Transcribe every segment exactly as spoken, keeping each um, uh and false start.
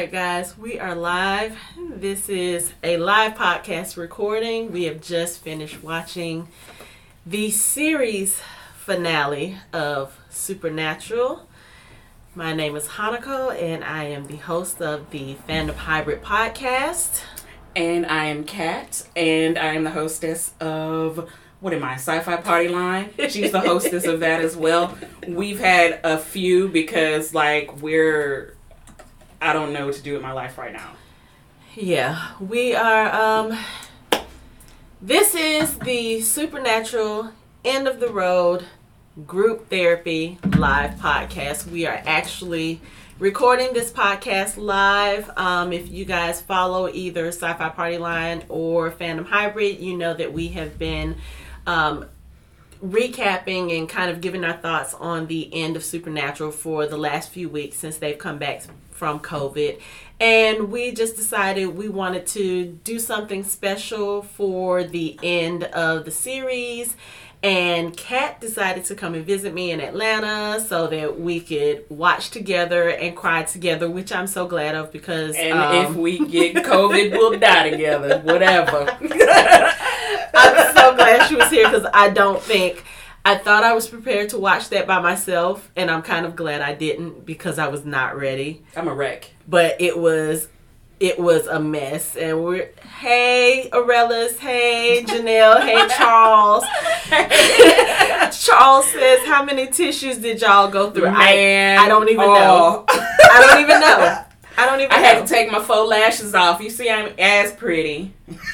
right, guys, we are live. This is a live podcast recording. We have just finished watching the series finale of Supernatural. My name is Hanako, and I am the host of the Fandom Hybrid podcast. And I am Kat, and I am the hostess of, what am I, Sci-Fi Party Line? She's the hostess of that as well. We've had a few because, like, we're... I don't know what to do with my life right now. Yeah, we are, um, this is the Supernatural End of the Road Group Therapy Live podcast. We are actually recording this podcast live. Um, if you guys follow either Sci-Fi Party Line or Fandom Hybrid, you know that we have been, um, recapping and kind of giving our thoughts on the end of Supernatural for the last few weeks since they've come back from COVID. And we just decided we wanted to do something special for the end of the series. And Kat decided to come and visit me in Atlanta so that we could watch together and cry together, which I'm so glad of because... And um, if we get COVID, we'll die together. Whatever. I'm so glad she was here because I don't think... I thought I was prepared to watch that by myself, and I'm kind of glad I didn't because I was not ready. I'm a wreck. But it was... It was a mess, and we're, hey, Aurellis, hey, Janelle, hey, Charles. Charles says, how many tissues did y'all go through? Man, I, I don't even oh. know. I don't even know. I don't even I know. had to take my faux lashes off. You see, I'm as pretty.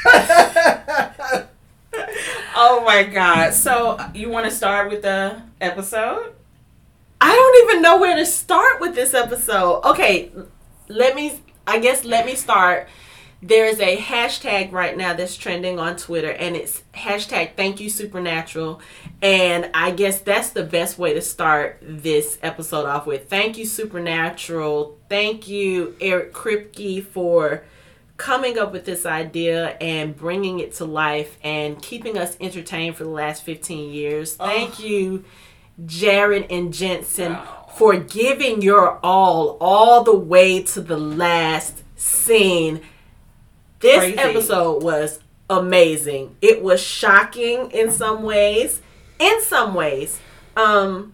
Oh, my God. So, you want to start with the episode? I don't even know where to start with this episode. Okay, let me... I guess let me start. There is a hashtag right now that's trending on Twitter, and it's hashtag Thank You Supernatural. And I guess that's the best way to start this episode off with. Thank you, Supernatural. Thank you, Eric Kripke, for coming up with this idea and bringing it to life and keeping us entertained for the last fifteen years. Thank oh. you, Jared and Jensen. Oh. For giving your all, all the way to the last scene. This Crazy. Episode was amazing. It was shocking in some ways. In some ways. Um,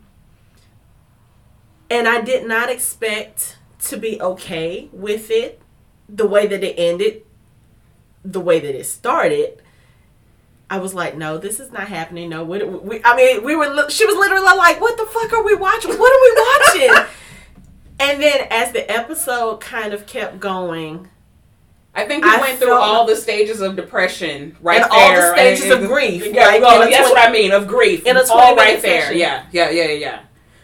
and I did not expect to be okay with it. The way that it ended. The way that it started. I was like, no, this is not happening. No, we, we, I mean, we were. She was literally like, what the fuck are we watching? What are we watching? And then as the episode kind of kept going, I think we I went through all the stages of depression right and there. all the stages of grief. Yeah, like, well, that's what I mean, of grief. In a all right there. Session. Yeah, yeah, yeah, yeah.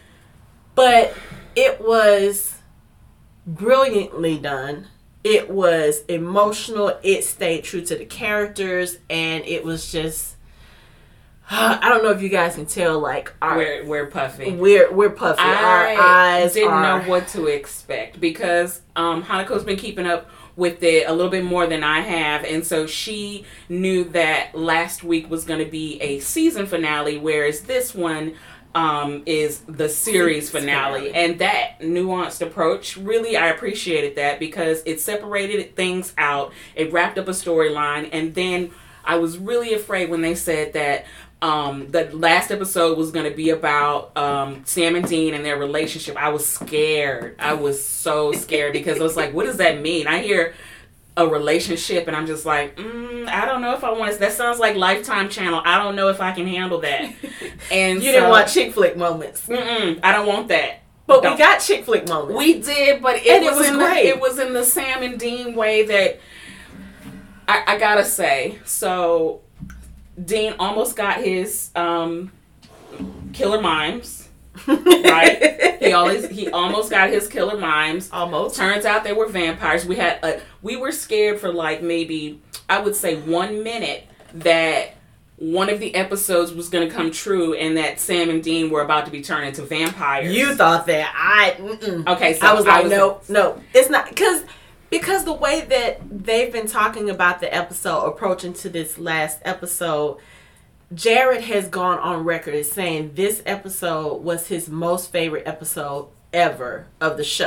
But it was brilliantly done. It was emotional. It stayed true to the characters, and it was just. Uh, I don't know if you guys can tell. Like our, we're we're puffy. We're we're puffy. I our eyes didn't are... know what to expect because um, Hanako's been keeping up with it a little bit more than I have, and so she knew that last week was going to be a season finale, whereas this one. Um, is the series finale. And that nuanced approach, really, I appreciated that because it separated things out. It wrapped up a storyline. And then I was really afraid when they said that um, the last episode was going to be about um, Sam and Dean and their relationship. I was scared. I was so scared because I was like, what does that mean? I hear a relationship and I'm just like, mm, I don't know if I want to. That sounds like Lifetime Channel. I don't know if I can handle that. And you so, didn't want chick flick moments. Mm-mm, I don't want that. But don't. we got chick flick moments. We did, but it, was, it was in great. The, it was in the Sam and Dean way that I, I gotta say. So Dean almost got his um, killer mimes. Right, he always he almost got his killer mimes. Almost. Turns out they were vampires. We had a, we were scared for like maybe I would say one minute that one of the episodes was going to come true and that Sam and Dean were about to be turned into vampires. You thought that I mm-mm. okay? So I was like, I was, no, no, it's not because because the way that they've been talking about the episode approaching to this last episode. Jared has gone on record as saying this episode was his most favorite episode ever of the show.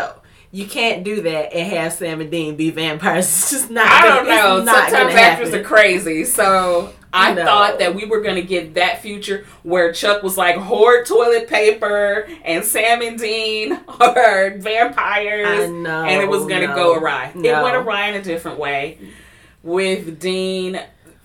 You can't do that and have Sam and Dean be vampires. It's just not. I gonna, don't know. Not Sometimes actors are crazy. So I no. thought that we were going to get that future where Chuck was like hoard toilet paper and Sam and Dean are vampires. I know, and it was going to no, go awry. no. It went awry in a different way with Dean.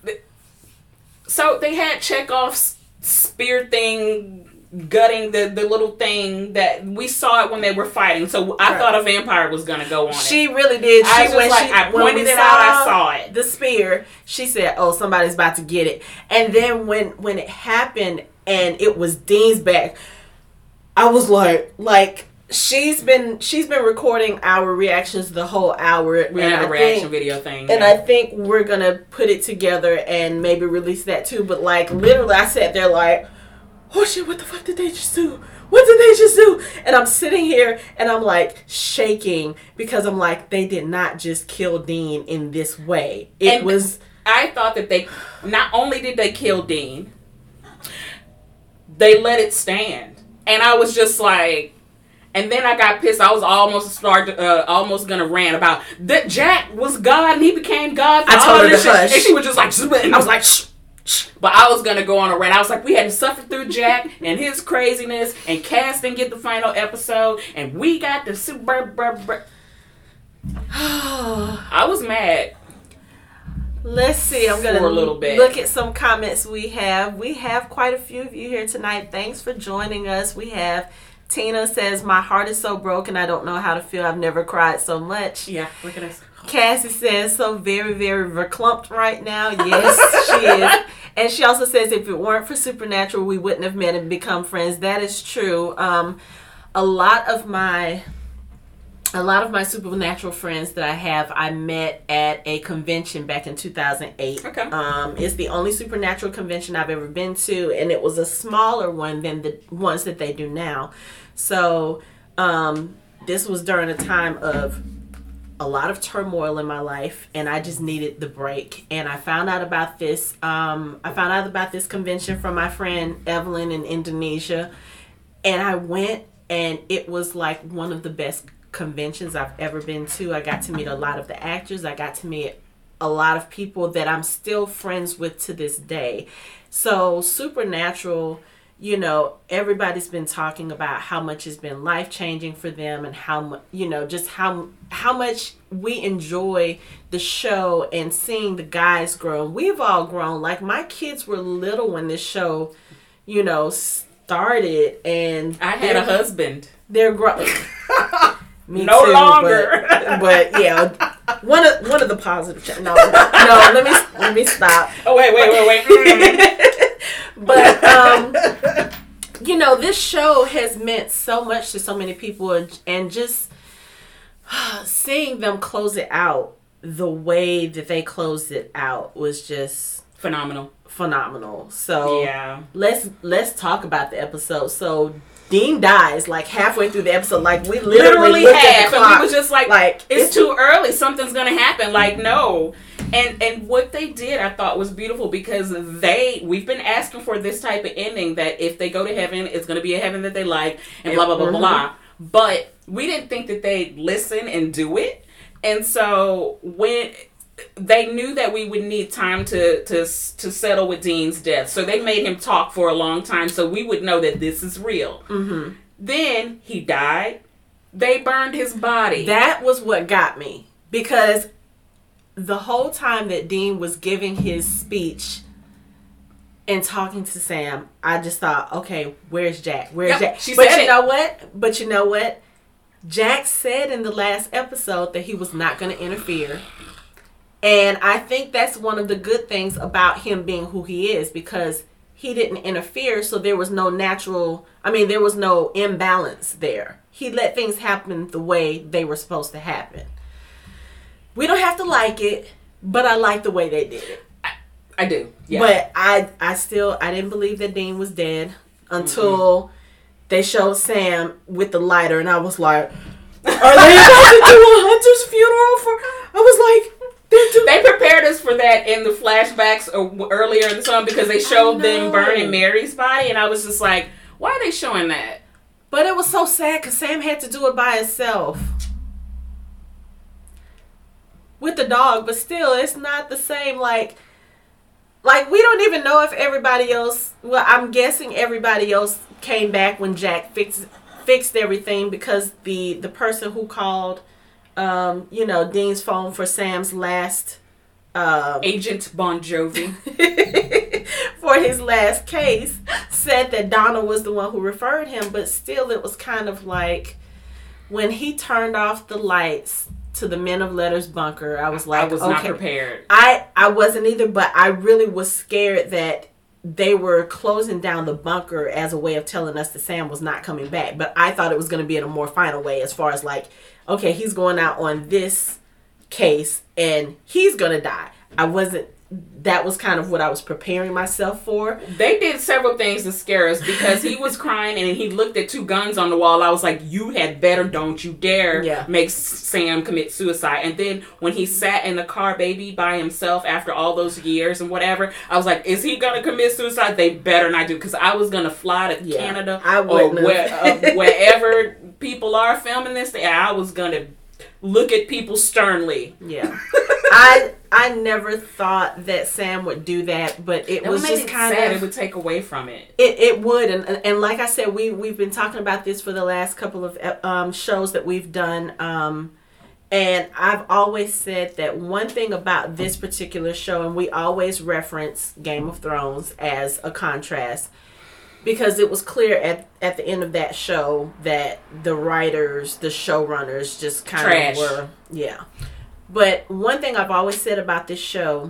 So they had Chekhov's spear thing, gutting the, the little thing that we saw it when they were fighting. So I right. thought a vampire was going to go on she it. She really did. She, I was when like, she, I pointed it out, I saw it. The spear, she said, oh, somebody's about to get it. And then when, when it happened and it was Dean's back, I was like, like, she's been she's been recording our reactions the whole hour. We have a reaction video thing. And yeah. I think we're going to put it together and maybe release that too. But like, literally, I sat there like, oh shit, what the fuck did they just do? What did they just do? And I'm sitting here and I'm like shaking because I'm like, they did not just kill Dean in this way. It and was... I thought that they, not only did they kill Dean, they let it stand. And I was just like, and then I got pissed. I was almost start, uh, almost gonna rant about that Jack was God and he became God. I told her to shit. hush. And she was just like, and I was like, shh. But I was going to go on a rant. I was like, we had to suffer through Jack and his craziness, and Cass didn't get the final episode, and we got the super... Bur, bur. I was mad. Let's see. I'm going to a little bit. Look at some comments we have. We have quite a few of you here tonight. Thanks for joining us. We have... Tina says, my heart is so broken, I don't know how to feel. I've never cried so much. Yeah, look at us. Cassie says, so very, very verklumped right now. Yes, she is. And she also says, if it weren't for Supernatural, we wouldn't have met and become friends. That is true. Um, a lot of my... A lot of my Supernatural friends that I have, I met at a convention back in two thousand eight. Okay. Um, it's the only Supernatural convention I've ever been to, and it was a smaller one than the ones that they do now. So um, this was during a time of a lot of turmoil in my life, and I just needed the break. And I found out about this. Um, I found out about this convention from my friend Evelyn in Indonesia, and I went, and it was like one of the best conventions I've ever been to. I got to meet a lot of the actors. I got to meet a lot of people that I'm still friends with to this day. So Supernatural, you know, everybody's been talking about how much has been life-changing for them, and how much, you know, just how how much we enjoy the show and seeing the guys grow. We've all grown. Like, my kids were little when this show, you know, started, and I had a husband. They're growing. Me no too, longer. But, but yeah, one of one of the positive. Ch- no, no. Let me let me stop. Oh wait, wait, wait, wait. But um, you know, this show has meant so much to so many people, and just seeing them close it out the way that they closed it out was just phenomenal. Phenomenal. So yeah, let's let's talk about the episode. So Dean dies like halfway through the episode. Like, we literally, literally half, and and we was just like, like it's, it's too early. Something's gonna happen. Like, no. And and what they did, I thought, was beautiful, because they we've been asking for this type of ending, that if they go to heaven, it's gonna be a heaven that they like, and blah blah blah mm-hmm. blah. But we didn't think that they'd listen and do it. And so when they knew that we would need time to, to to settle with Dean's death, so they made him talk for a long time so we would know that this is real. Mm-hmm. Then he died. They burned his body. That was what got me, because the whole time that Dean was giving his speech and talking to Sam, I just thought, okay, where's Jack? Where's yep, Jack? She but said you it. know what? But you know what? Jack said in the last episode that he was not going to interfere. And I think that's one of the good things about him being who he is, because he didn't interfere, so there was no natural, I mean, there was no imbalance there. He let things happen the way they were supposed to happen. We don't have to like it, but I like the way they did it. I, I do. Yeah. But I I still, I didn't believe that Dean was dead until mm-hmm. they showed Sam with the lighter, and I was like, are they about to do a Hunter's funeral for, I was like, they prepared us for that in the flashbacks earlier in the song, because they showed them burning Mary's body, and I was just like, why are they showing that? But it was so sad because Sam had to do it by himself. with the dog, but still, it's not the same. Like, like we don't even know if everybody else. Well, I'm guessing everybody else came back when Jack fixed fixed everything, because the the person who called, um, you know, Dean's phone for Sam's last um, Agent Bon Jovi for his last case said that Donna was the one who referred him, but still, it was kind of like when he turned off the lights to the Men of Letters bunker, I was like, I was okay. not prepared. I, I wasn't either, but I really was scared that they were closing down the bunker as a way of telling us that Sam was not coming back. But I thought it was going to be in a more final way, as far as like, okay, he's going out on this case and he's going to die. I wasn't, that was kind of what I was preparing myself for. They did several things to scare us, because he was crying and he looked at two guns on the wall. I was like, you had better, don't you dare yeah. make Sam commit suicide. And then when he sat in the car, baby, by himself after all those years and whatever, I was like, is he going to commit suicide? They better not do, because I was going to fly to yeah, Canada I or where, uh, wherever people are filming this. I was going to look at people sternly. Yeah. I I never thought that Sam would do that, but it that was just it kind sad. of... It would take away from it. It it would, and and like I said, we we've been talking about this for the last couple of um, shows that we've done, um, and I've always said that one thing about this particular show, and we always reference Game of Thrones as a contrast, because it was clear at at the end of that show that the writers, the showrunners, just kind Trash. of were, yeah. But one thing I've always said about this show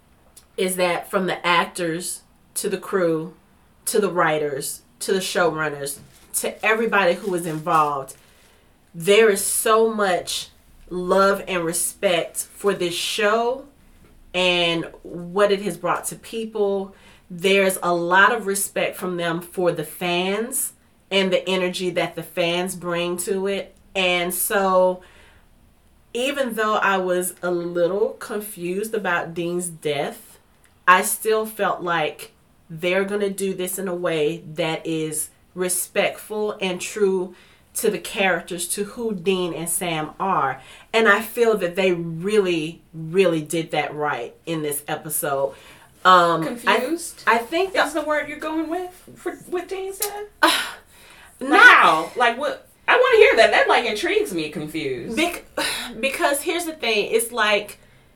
is that from the actors to the crew to the writers to the showrunners to everybody who was involved, there is so much love and respect for this show and what it has brought to people. There's a lot of respect from them for the fans and the energy that the fans bring to it. And so even though I was a little confused about Dean's death, I still felt like they're going to do this in a way that is respectful and true to the characters, to who Dean and Sam are. And I feel that they really, really did that right in this episode. Um, Confused? I, I think that's the word you're going with for what Dean said? Uh, like not how? Like what? I want to hear that. That like intrigues me. Confused. Bec- because here's the thing. It's like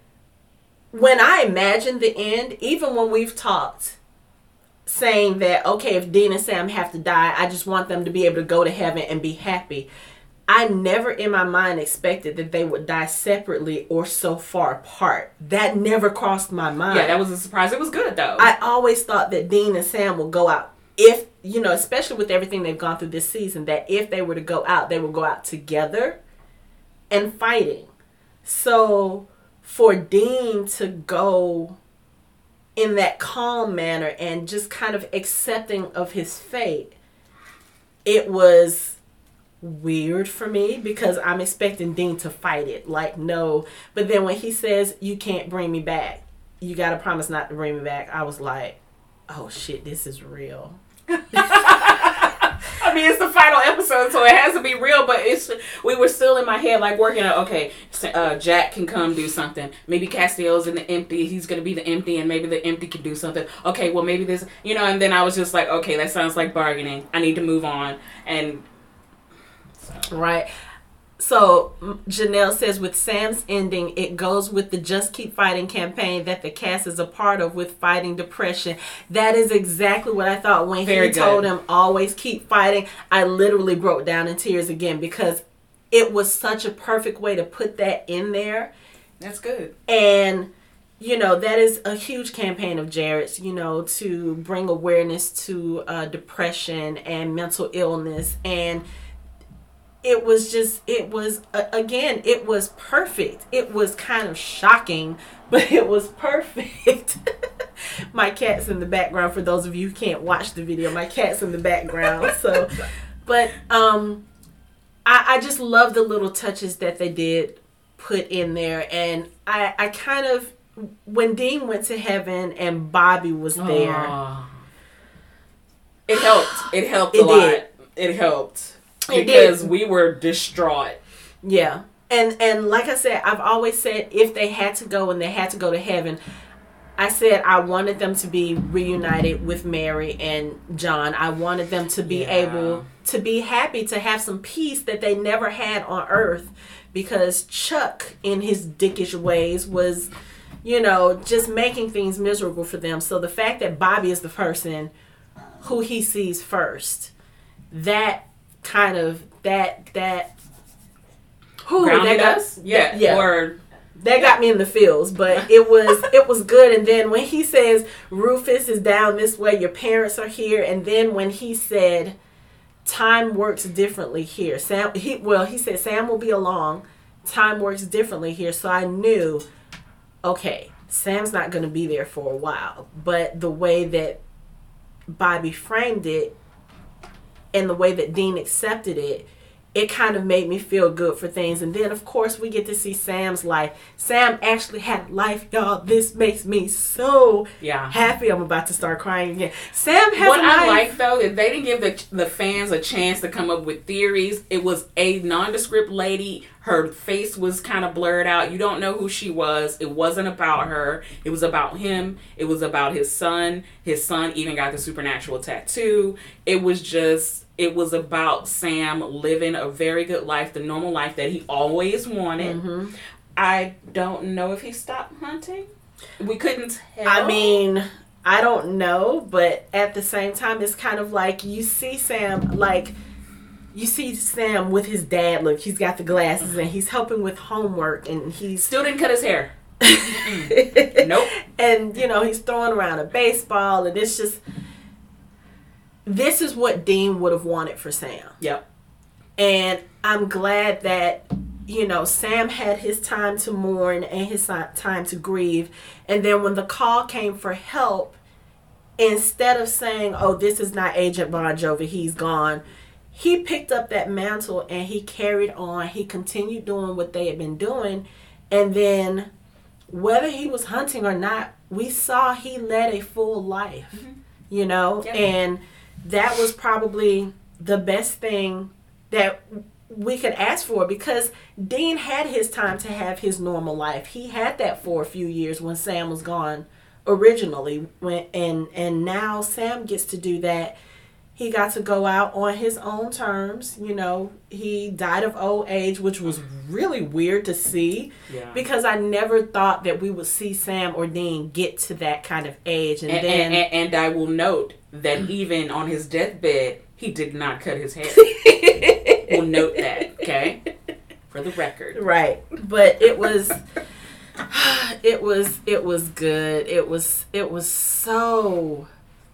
when I imagine the end, even when we've talked, saying that, okay, if Dean and Sam have to die, I just want them to be able to go to heaven and be happy. I never in my mind expected that they would die separately or so far apart. That never crossed my mind. Yeah, that was a surprise. It was good, though. I always thought that Dean and Sam would go out, if, you know, especially with everything they've gone through this season, that if they were to go out, they would go out together and fighting. So for Dean to go in that calm manner and just kind of accepting of his fate, it was weird for me, because I'm expecting Dean to fight it. Like, no. But then when he says, you can't bring me back, you got to promise not to bring me back, I was like, oh shit, this is real. I mean, it's the final episode, so it has to be real, but it's we were still in my head, like, working out, okay, uh, Jack can come do something. Maybe Castiel's in the empty. He's going to be the empty, and maybe the empty can do something. Okay, well, maybe this, you know, and then I was just like, okay, that sounds like bargaining. I need to move on. And so. Right. So Janelle says, with Sam's ending, it goes with the Just Keep Fighting campaign that the cast is a part of with fighting depression. That is exactly what I thought when Very he good. told him, always keep fighting. I literally broke down in tears again, because it was such a perfect way to put that in there. That's good. And, you know, that is a huge campaign of Jared's, you know, to bring awareness to uh, depression and mental illness. And it was just, it was, uh, again, it was perfect. It was kind of shocking, but it was perfect. My cat's in the background, for those of you who can't watch the video. My cat's in the background. So, but um, I, I just love the little touches that they did put in there. And I, I kind of, when Dean went to heaven and Bobby was there. Oh. It helped. It helped a It lot. did. It helped. It Because did. we were distraught. Yeah. And and like I said, I've always said if they had to go and they had to go to heaven, I said I wanted them to be reunited with Mary and John. I wanted them to be Yeah. able to be happy, to have some peace that they never had on earth, because Chuck, in his dickish ways, was, you know, just making things miserable for them. So the fact that Bobby is the person who he sees first, that kind of, that, that, whew, Grounded that got, us? Yeah. yeah. Or that got me in the feels, but it was it was good. And then when he says Rufus is down this way, your parents are here, and then when he said time works differently here, Sam he well he said Sam will be along, time works differently here. So I knew, okay, Sam's not going to be there for a while. But the way that Bobby framed it and the way that Dean accepted it, it kind of made me feel good for things. And then, of course, we get to see Sam's life. Sam actually had life, y'all. This makes me so yeah. happy. I'm about to start crying again. Sam has What a I life. like, though, is they didn't give the the fans a chance to come up with theories. It was a nondescript lady. Her face was kind of blurred out. You don't know who she was. It wasn't about her. It was about him. It was about his son. His son even got the supernatural tattoo. It was just... It was about Sam living a very good life, the normal life that he always wanted. Mm-hmm. I don't know if he stopped hunting. We couldn't tell. I mean, I don't know, but at the same time, it's kind of like you see Sam, like, you see Sam with his dad. Look, he's got the glasses and he's helping with homework, and he's Still didn't cut his hair. Nope. And, you know, he's throwing around a baseball, and it's just... This is what Dean would have wanted for Sam. Yep. And I'm glad that, you know, Sam had his time to mourn and his time to grieve. And then when the call came for help, instead of saying, oh, this is not Agent Bon Jovi, he's gone, he picked up that mantle and he carried on. He continued doing what they had been doing. And then whether he was hunting or not, we saw he led a full life, mm-hmm. you know, yep. and that was probably the best thing that we could ask for, because Dean had his time to have his normal life. He had that for a few years when Sam was gone originally, when and and now Sam gets to do that. He got to go out on his own terms. You know, he died of old age, which was really weird to see, yeah. because I never thought that we would see Sam or Dean get to that kind of age. And, and then, and, and, and I will note that even on his deathbed, he did not cut his hair. We'll note that, okay, for the record. Right, but it was, it was, it was good. It was, it was so.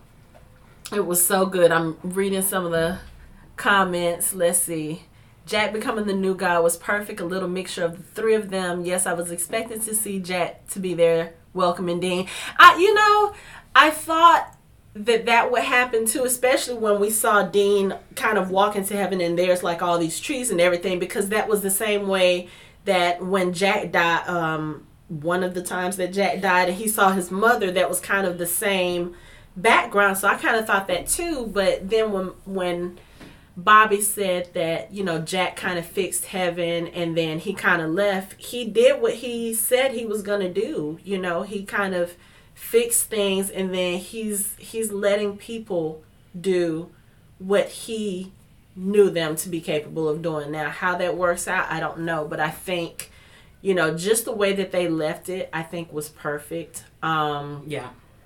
It was so good. I'm reading some of the comments. Let's see. Jack becoming the new god was perfect. A little mixture of the three of them. Yes, I was expecting to see Jack to be there welcoming Dean. I, you know, I thought that that would happen too, especially when we saw Dean kind of walk into heaven and there's like all these trees and everything, because that was the same way that when Jack died, um, one of the times that Jack died and he saw his mother, that was kind of the same background. So I kind of thought that too. But then when when Bobby said that, you know, Jack kind of fixed heaven and then he kind of left, he did what he said he was gonna do. You know, he kind of fixed things, and then he's he's letting people do what he knew them to be capable of doing. Now how that works out, I don't know, but I think, you know, just the way that they left it, I think was perfect. Um yeah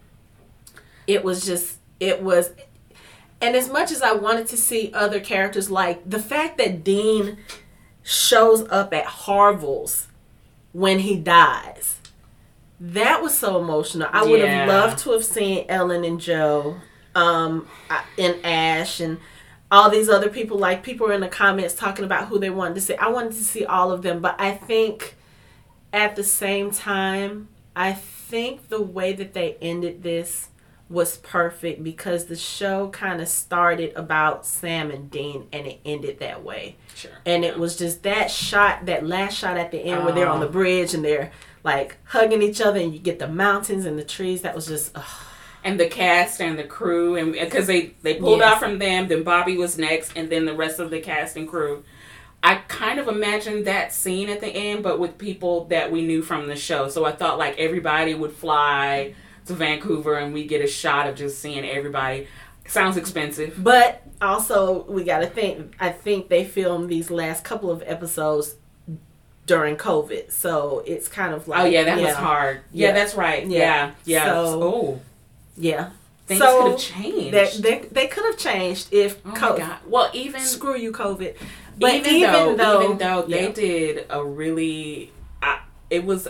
It was just, it was, and as much as I wanted to see other characters, like the fact that Dean shows up at Harville's when he dies, that was so emotional. I would Yeah. have loved to have seen Ellen and Joe, um, and Ash and all these other people. Like, people were in the comments talking about who they wanted to see. I wanted to see all of them, but I think at the same time, I think the way that they ended this was perfect, because the show kind of started about Sam and Dean and it ended that way. Sure. And it was just that shot, that last shot at the end, Oh. where they're on the bridge and they're like hugging each other and you get the mountains and the trees. That was just, ugh. And the cast and the crew, and because they, they pulled Yes. out from them, then Bobby was next, and then the rest of the cast and crew. I kind of imagined that scene at the end, but with people that we knew from the show. So I thought like everybody would fly to Vancouver and we get a shot of just seeing everybody. Sounds expensive. But also, we got to think, I think they filmed these last couple of episodes during COVID. So it's kind of like... Oh, yeah, that yeah. was hard. Yeah, yeah, that's right. Yeah, yeah. yeah. So, oh. Yeah. Things so could have changed. They, they, they could have changed if... Oh, COVID, my God. Well, even... Screw you, COVID. But even, even though, though... Even though yeah. they did a really... I, it was...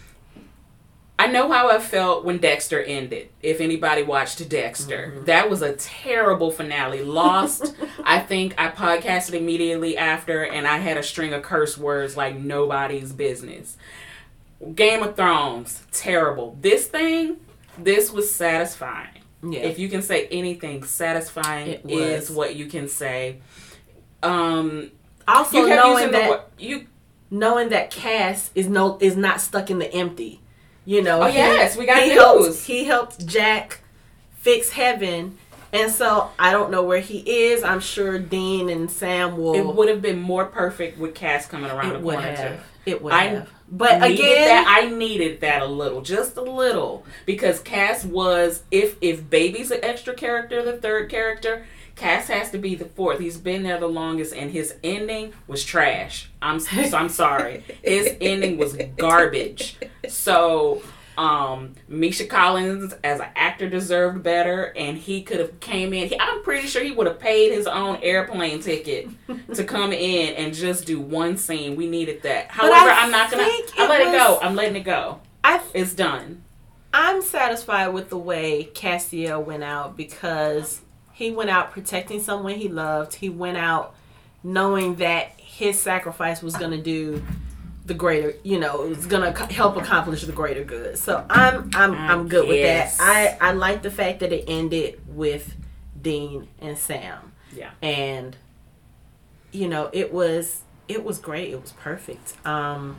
I know how I felt when Dexter ended. If anybody watched Dexter, mm-hmm. that was a terrible finale. Lost. I think I podcasted immediately after, and I had a string of curse words like nobody's business. Game of Thrones, terrible. This thing, this was satisfying. Yeah. If you can say anything, satisfying is what you can say. Um, also, you knowing that the, you knowing that Cass is no is not stuck in the empty. You know, oh he, yes, we got he news. Helped, he helped Jack fix Heaven, and so I don't know where he is. I'm sure Dean and Sam will. It would have been more perfect with Cass coming around it the would corner have. too. It would I have. But needed again, that, I needed that a little, just a little, because Cass was if if Baby's an extra character, the third character. Cass has to be the fourth. He's been there the longest, and his ending was trash. I'm so I'm sorry. His ending was garbage. So, um, Misha Collins as an actor deserved better, and he could have came in. He, I'm pretty sure he would have paid his own airplane ticket to come in and just do one scene. We needed that. However, I'm not gonna. I let was, it go. I'm letting it go. I, it's done. I'm satisfied with the way Castiel went out because. He went out protecting someone he loved. He went out knowing that his sacrifice was going to do the greater, you know, it was going to help accomplish the greater good. So I'm I'm I'm good with that. I, I like the fact that it ended with Dean and Sam. Yeah. And you know, it was it was great. It was perfect. Um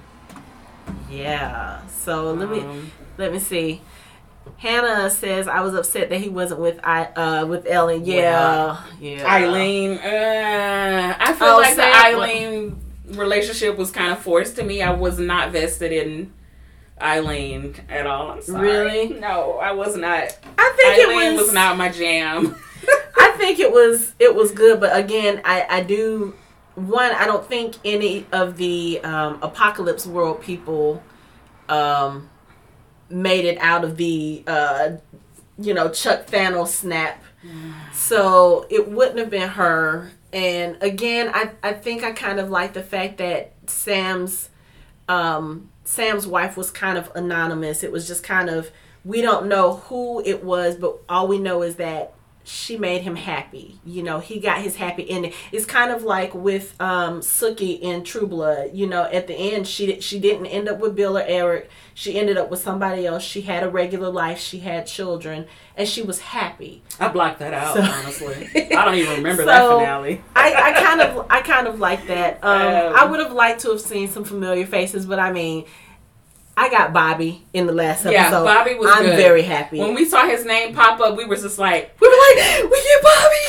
yeah. So let me um, let me see. Hannah says, I was upset that he wasn't with I uh with Ellen. Yeah. Yeah. Eileen. Uh, I feel oh, like the Eileen relationship was kind of forced to me. I was not vested in Eileen at all. I'm sorry. Really? No, I was not. I think Eileen it was, was not my jam. I think it was it was good, but again, I, I do one, I don't think any of the um, Apocalypse World people um made it out of the, uh, you know, Chuck Thanos snap. Mm. So it wouldn't have been her. And again, I, I think I kind of like the fact that Sam's, um, Sam's wife was kind of anonymous. It was just kind of, we don't know who it was, but all we know is that she made him happy. You know, he got his happy ending. It's kind of like with um, Sookie in True Blood. You know, at the end, she she didn't end up with Bill or Eric. She ended up with somebody else. She had a regular life. She had children, and she was happy. I blocked that out, so, honestly. I don't even remember so that finale. I, I kind of I kind of like that. Um, um, I would have liked to have seen some familiar faces, but I mean, I got Bobby in the last episode. Yeah, Bobby was I'm good. very happy. When we saw his name pop up, we were just like, we were like, we get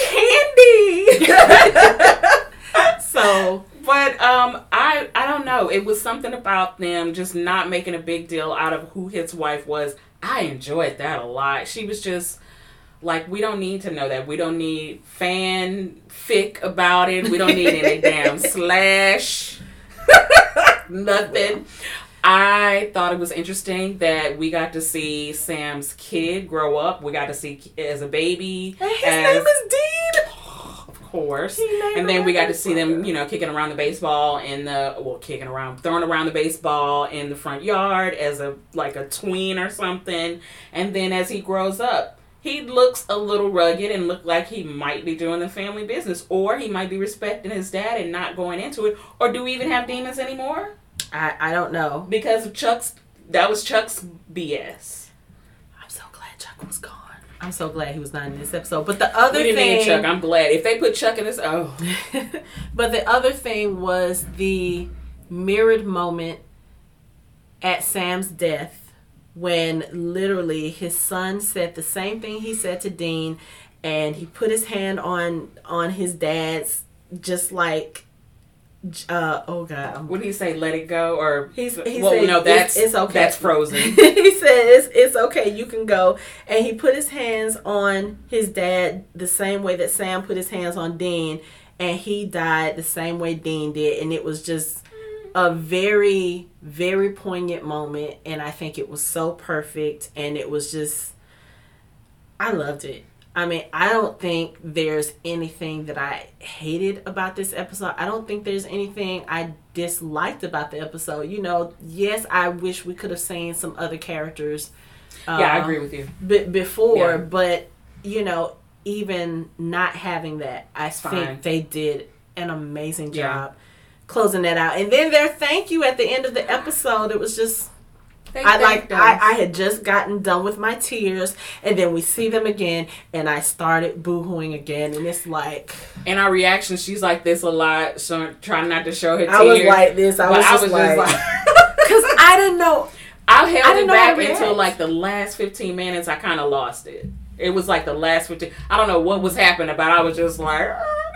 Bobby Handy. So, but um, I I don't know. It was something about them just not making a big deal out of who his wife was. I enjoyed that a lot. She was just like, we don't need to know that. We don't need fanfic about it. We don't need any damn slash. Nothing. I thought it was interesting that we got to see Sam's kid grow up. We got to see as a baby. And his as, name is Dean. Of course. And then we got to see them, you know, kicking around the baseball in the, well, kicking around, throwing around the baseball in the front yard as a, like a tween or something. And then as he grows up, he looks a little rugged and look like he might be doing the family business. Or he might be respecting his dad and not going into it. Or do we even have demons anymore? I, I don't know. Because of Chuck's, that was Chuck's B S. I'm so glad Chuck was gone. I'm so glad he was not in this episode. But the other we didn't thing... need Chuck. I'm glad. If they put Chuck in this, oh. But the other thing was the mirrored moment at Sam's death when literally his son said the same thing he said to Dean, and he put his hand on on his dad's, just like Uh, oh God! I'm, What did he say? Let it go, or he's he well, said, no, that's it's, it's okay. That's Frozen. He said it's it's okay. You can go, and he put his hands on his dad the same way that Sam put his hands on Dean, and he died the same way Dean did, and it was just a very very poignant moment, and I think it was so perfect, and it was just I loved it. I mean, I don't think there's anything that I hated about this episode. I don't think there's anything I disliked about the episode. You know, yes, I wish we could have seen some other characters. Um, Yeah, I agree with you. B- before, Yeah. but, you know, even not having that, I It's think fine. they did an amazing Yeah. job closing that out. And then their thank you at the end of the episode, it was just... They I like thanked us. I, I had just gotten done with my tears, and then we see them again, and I started boohooing again, and it's like And our reaction, she's like this a lot, so trying not to show her tears. I was like this. I But was I just was like, just like, because I didn't know. I held I it didn't know how back to until react. like the last fifteen minutes. I kind of lost it. It was like the last fifteen. I don't know what was happening, but I was just like,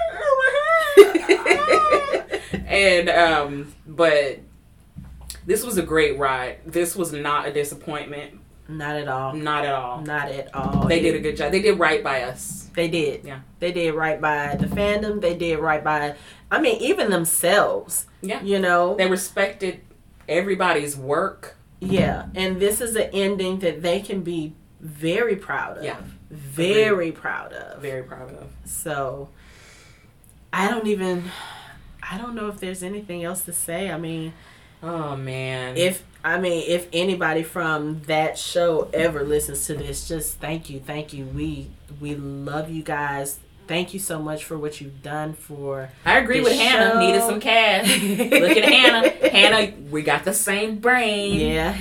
and um, but this was a great ride. This was not a disappointment. Not at all. Not at all. Not at all. They It- did a good job. They did right by us. They did. Yeah. They did right by the fandom. They did right by. I mean, even themselves. Yeah. You know. They respected everybody's work. Yeah, and this is an ending that they can be very proud of. Yeah. Very proud of. Very proud of. So, I don't even, I don't know if there's anything else to say. I mean, Oh man. if, I mean, if anybody from that show ever listens to this, just thank you. Thank you. We, we love you guys. Thank you so much for what you've done for I agree the with Hannah. show. Needed some cash. Look at Hannah. Hannah, we got the same brain. Yeah.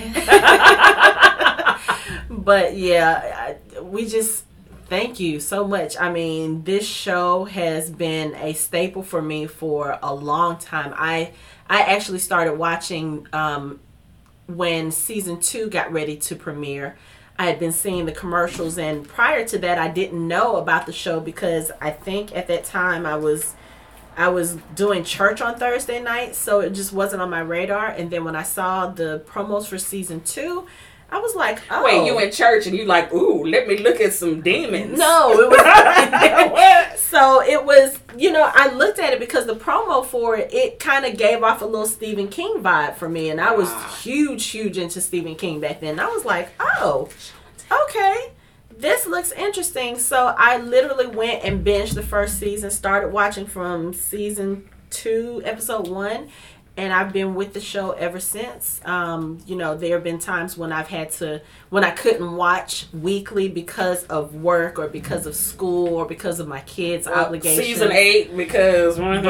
But yeah, I, we just thank you so much. I mean, this show has been a staple for me for a long time. I I actually started watching um, when season two got ready to premiere. I had been seeing the commercials, and prior to that, I didn't know about the show because I think at that time I was I was doing church on Thursday night, so it just wasn't on my radar. And then when I saw the promos for season two, I was like, oh. Wait, you in church and you like, ooh, let me look at some demons. No, it was. What? So it was, you know, I looked at it because the promo for it, it kind of gave off a little Stephen King vibe for me. And I was Ah. huge, huge into Stephen King back then. And I was like, oh, okay. This looks interesting. So I literally went and binged the first season, started watching from season two, episode one. And I've been with the show ever since. Um, you know, there have been times when I've had to, when I couldn't watch weekly because of work or because of school or because of my kids' Well, obligations. Season eight because um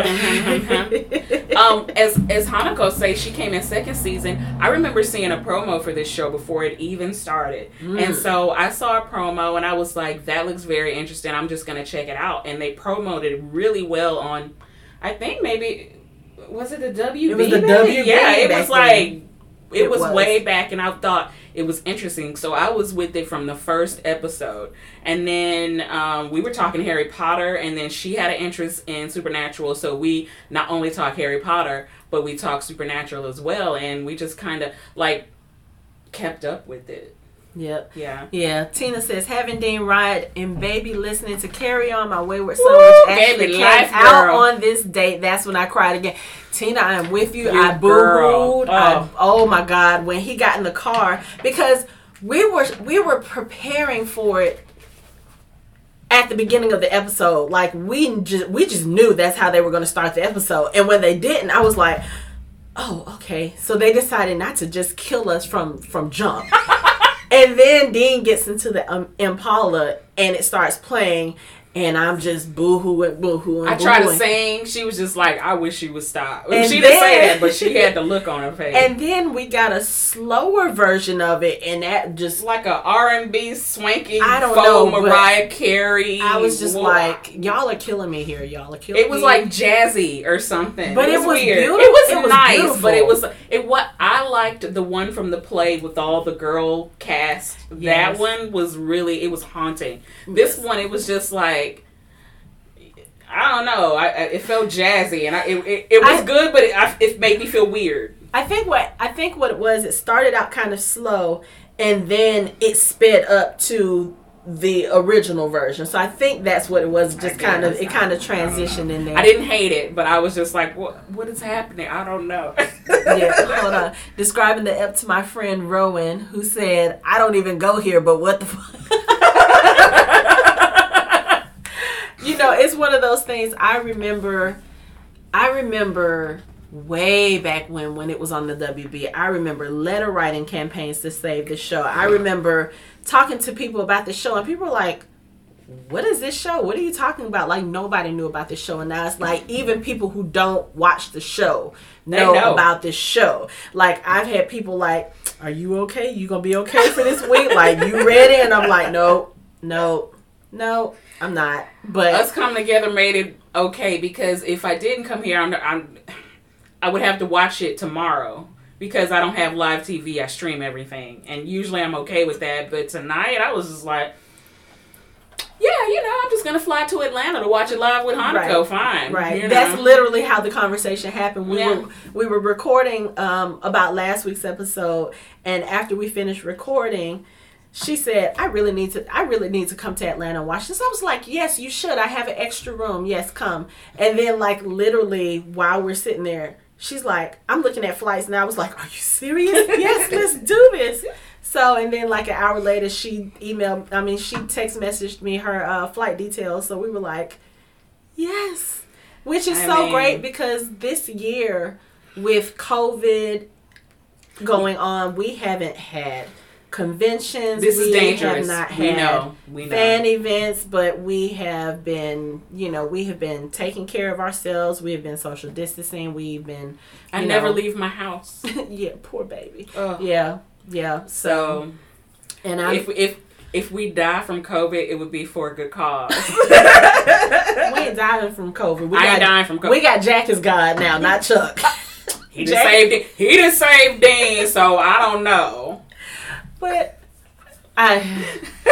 as as Hanako say, she came in second season. I remember seeing a promo for this show before it even started. Mm. And so I saw a promo and I was like, that looks very interesting. I'm just gonna check it out. And they promoted it really well on, I think maybe was it the W B? It was the maybe? W B Yeah, it back was like then. it, It was, was. way back, and I thought it was interesting. So I was with it from the first episode, and then um, we were talking Harry Potter, and then she had an interest in Supernatural. So we not only talk Harry Potter, but we talk Supernatural as well, and we just kind of like kept up with it. Yep. Yeah. Yeah. Tina says, having Dean Ride and baby listening to Carry On My Wayward Son, Woo, which actually baby, came life, out girl. on this date. That's when I cried again. Tina, I am with you. You I girl. boo-hooed. I, Oh. oh my God. When he got in the car, because we were we were preparing for it at the beginning of the episode. Like we just we just knew that's how they were going to start the episode. And when they didn't, I was like, oh, okay. So they decided not to just kill us from from jump. And then Dean gets into the um, Impala and it starts playing, and I'm just boo-hooing, boo-hooing, I tried to boo-hooing. sing. She was just like, I wish she would stop. And She didn't say then- that, but she had the look on her face. And then we got a slower version of it, and that just, like a R and B swanky, I don't faux know, but Mariah Carey. I was just Whoa. like, y'all are killing me here. Y'all are killing me. It was like jazzy or something. But it was weird. beautiful. It was, It was nice, beautiful. but it was it. What I liked the one from the play with all the girl cast. Yes. That one was really it was haunting. This Yes. one it was just like. I don't know. I, I it felt jazzy, and I, it, it it was I, good, but it, I, it made me feel weird. I think what I think what it was, it started out kind of slow, and then it sped up to the original version. So I think that's what it was. Just kind of it kind of transitioned in there. I didn't hate it, but I was just like, what What is happening? I don't know. Yeah, hold on. Describing the ep to my friend Rowan, who said, "I don't even go here, but what the fuck." You know, it's one of those things. I remember, I remember way back when, when it was on the W B, I remember letter writing campaigns to save the show. I remember talking to people about the show, and people were like, what is this show? What are you talking about? Like, nobody knew about this show. And now it's like, even people who don't watch the show know, know. about this show. Like, I've had people like, are you okay? You gonna be okay for this week? Like, you ready? And I'm like, no, no, no. I'm not, but us coming together made it okay, because if I didn't come here, I'm, I'm I would have to watch it tomorrow because I don't have live T V. I stream everything, and usually I'm okay with that. But tonight, I was just like, yeah, you know, I'm just gonna fly to Atlanta to watch it live with Hanako. Right. Fine, right? You know? That's literally how the conversation happened. We yeah. were we were recording um, about last week's episode, and after we finished recording, she said, I really need to I really need to come to Atlanta and watch this. I was like, yes, you should. I have an extra room. Yes, come. And then, like, literally while we're sitting there, she's like, I'm looking at flights, and I was like, are you serious? Yes, let's do this. So, and then like an hour later, she emailed, I mean, she text messaged me her uh, flight details. So we were like, yes, which is I so mean, great, because this year with COVID going on, we haven't had conventions. This we is dangerous. Have not we had know. We know. Fan events, but we have been, you know, we have been taking care of ourselves. We have been social distancing. We've been. I know, never leave my house. Yeah, poor baby. Ugh. Yeah, yeah. So, so and I, if if if we die from COVID, it would be for a good cause. We ain't dying from COVID. We I got, ain't dying from COVID. We got Jack as God now, not Chuck. He just saved it. He just saved Dean, so I don't know. But I,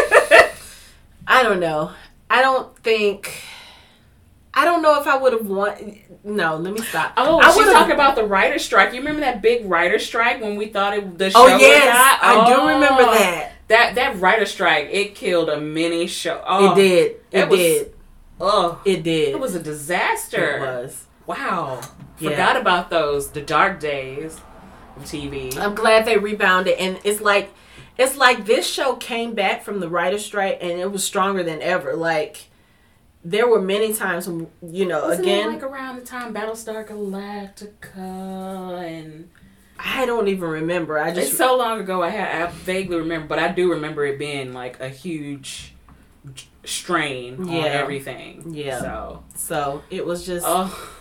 I don't know. I don't think. I don't know if I would have won. No, let me stop. Oh, I she's talking about the writer's strike. You remember that big writer's strike when we thought it the show oh, yes, was not? I oh, do remember that. That that writer's strike, it killed a mini show. Oh, it did. It, it was, did. Oh, it did. It was a disaster. It was. Wow. Yeah. Forgot about those. The dark days of T V. I'm glad they rebounded, and it's like. It's like this show came back from the writer's strike, and it was stronger than ever. Like, there were many times when, you know, Wasn't again... it like around the time Battlestar Galactica and... I don't even remember. I just... It's so long ago, I, had, I vaguely remember, but I do remember it being, like, a huge strain yeah. on everything. Yeah. So, so it was just... Oh.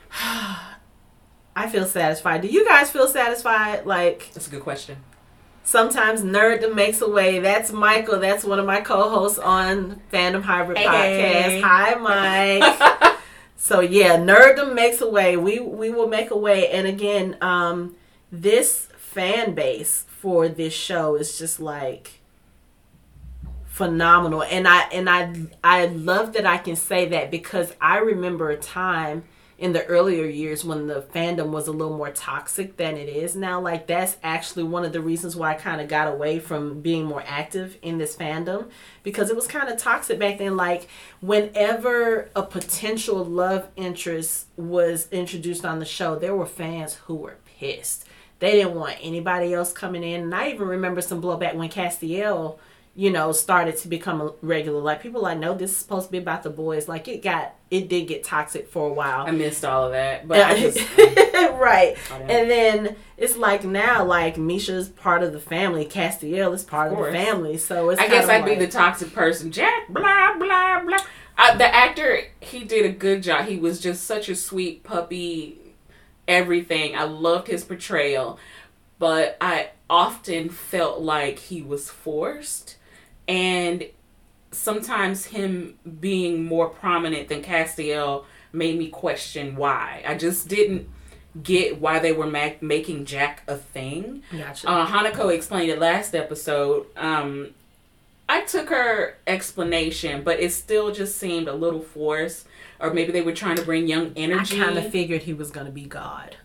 I feel satisfied. Do you guys feel satisfied? Like... That's a good question. Sometimes Nerddom makes a way. That's Michael. That's one of my co-hosts on Fandom Hybrid hey, Podcast. Hey. Hi, Mike. So yeah, Nerddom makes a way. We we will make a way. And again, um, this fan base for this show is just like phenomenal. And I and I I love that I can say that, because I remember a time in the earlier years when the fandom was a little more toxic than it is now. Like, that's actually one of the reasons why I kind of got away from being more active in this fandom, because it was kind of toxic back then. Like, whenever a potential love interest was introduced on the show, there were fans who were pissed. They didn't want anybody else coming in. And I even remember some blowback when Castiel, you know, started to become a regular. Like, people like, no, this is supposed to be about the boys. Like, it got, it did get toxic for a while. I missed all of that. But I just... right. I and then it's like now, like, Misha's part of the family. Castiel is part of, of the family. So it's I guess I'd like, be the toxic person. Jack, blah, blah, blah. Uh, the actor, he did a good job. He was just such a sweet puppy, everything. I loved his portrayal. But I often felt like he was forced. And sometimes him being more prominent than Castiel made me question why. I just didn't get why they were ma- making Jack a thing. Gotcha. Uh, Hanako explained it last episode. Um, I took her explanation, but it still just seemed a little forced, or maybe they were trying to bring young energy. I kind of figured he was going to be God.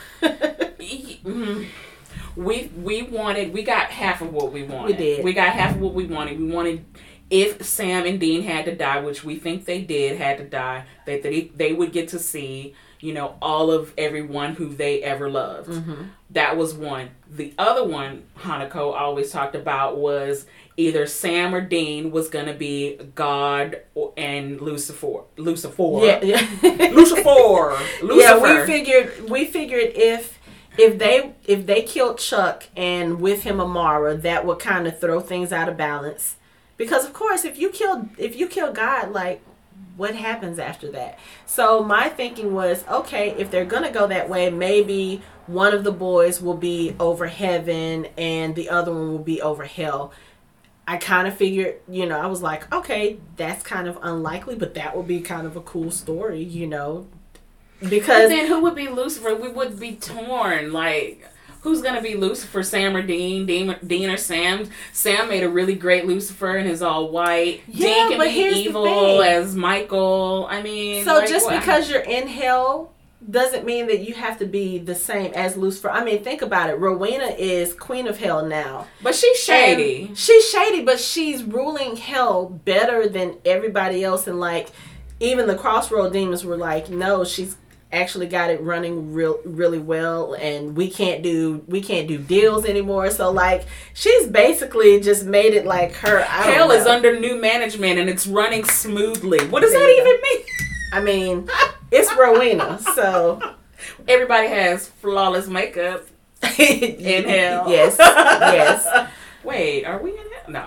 we we wanted we got half of what we wanted. We did. We got half of what we wanted. We wanted, if Sam and Dean had to die, which we think they did, had to die, that they they would get to see, you know, all of everyone who they ever loved. Mm-hmm. That was one. The other one Hanako always talked about was either Sam or Dean was going to be God or, and Lucifer. Lucifer. Yeah, yeah. Lucifer. Lucifer. Yeah, we figured we figured if if they if they killed Chuck and with him Amara, that would kind of throw things out of balance. Because of course, if you kill if you kill God, like, what happens after that? So my thinking was, okay, if they're gonna go that way, maybe one of the boys will be over heaven and the other one will be over hell. I kind of figured, you know, I was like, okay, that's kind of unlikely, but that would be kind of a cool story, you know, because but then who would be Lucifer? We would be torn. Like, who's gonna be Lucifer? Sam or Dean? Dean, Dean or Sam? Sam made a really great Lucifer and is all white. Yeah, Dean can but be here's evil the thing. as Michael. I mean, so like, just what? because you're in hell doesn't mean that you have to be the same as Lucifer. I mean, think about it. Rowena is queen of hell now. But she's shady. And she's shady, but she's ruling hell better than everybody else. And like, even the Crossroad demons were like, no, she's actually got it running real really well, and we can't do we can't do deals anymore. So like, she's basically just made it like her. I don't Hell know. is under new management and it's running smoothly. What does There that you even go. mean? I mean, it's Rowena, so Everybody has flawless makeup in hell. Yes, yes. Wait, are we in hell? No.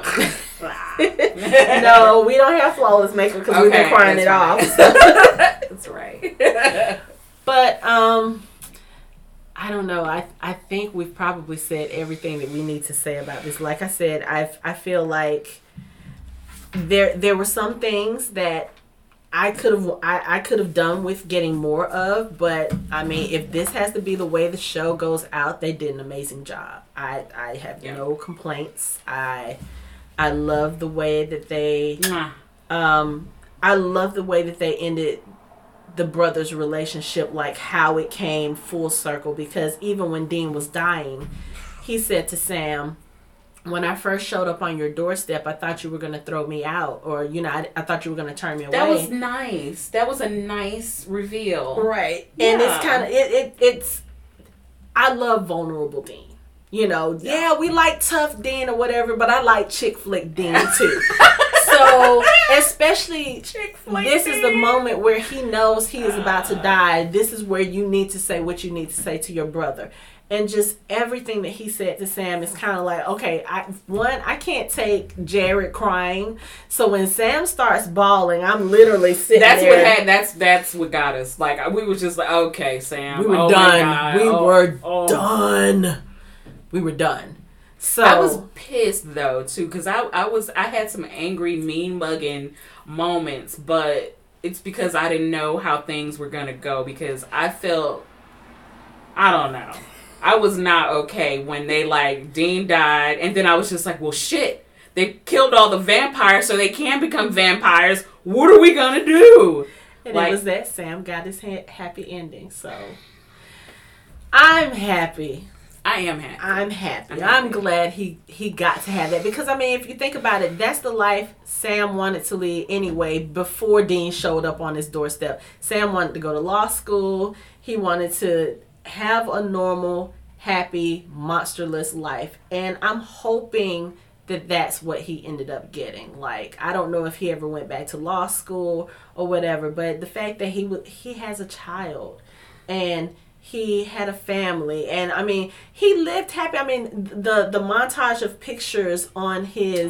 No, we don't have flawless makeup because we've been Okay, crying it that's off. right. So. That's right. But um, I don't know. I I think we've probably said everything that we need to say about this. Like I said, I I feel like there there were some things that I could have I, I could have done with getting more of, but I mean, if this has to be the way the show goes out, they did an amazing job. I I have Yeah. no complaints. I I love the way that they Mwah. um I love the way that they ended the brothers' relationship, like how it came full circle, because even when Dean was dying, he said to Sam, when I first showed up on your doorstep, I thought you were going to throw me out, or, you know, I, I thought you were going to turn me away. That was nice. That was a nice reveal. Right. Yeah. And it's kind of, it, it, it's, I love vulnerable Dean. You know, yeah. yeah, we like tough Dean or whatever, but I like chick flick Dean too. So, especially, this is the moment where he knows he is about to die. This is where you need to say what you need to say to your brother. And just everything that he said to Sam is kind of like, okay, I one, I can't take Jared crying. So when Sam starts bawling, I'm literally sitting that's there. That's what had, that's, that's what got us. Like, we were just like, okay, Sam. We were oh done. My God. We oh, were oh. done. We were done. So I was pissed though too, because I, I was I had some angry, mean mugging moments, but it's because I didn't know how things were gonna go, because I felt, I don't know, I was not okay when they, like, Dean died, and then I was just like, well, shit, they killed all the vampires so they can become vampires. What are we gonna do? And like, it was that Sam got his ha- happy ending. So I'm happy. I am happy. I'm happy. I'm, I'm happy. glad he, he got to have that. Because, I mean, if you think about it, that's the life Sam wanted to lead anyway before Dean showed up on his doorstep. Sam wanted to go to law school. He wanted to have a normal, happy, monsterless life. And I'm hoping that that's what he ended up getting. Like, I don't know if he ever went back to law school or whatever, but the fact that he w- he has a child and he had a family, and I mean, he lived happy. I mean, the the montage of pictures on his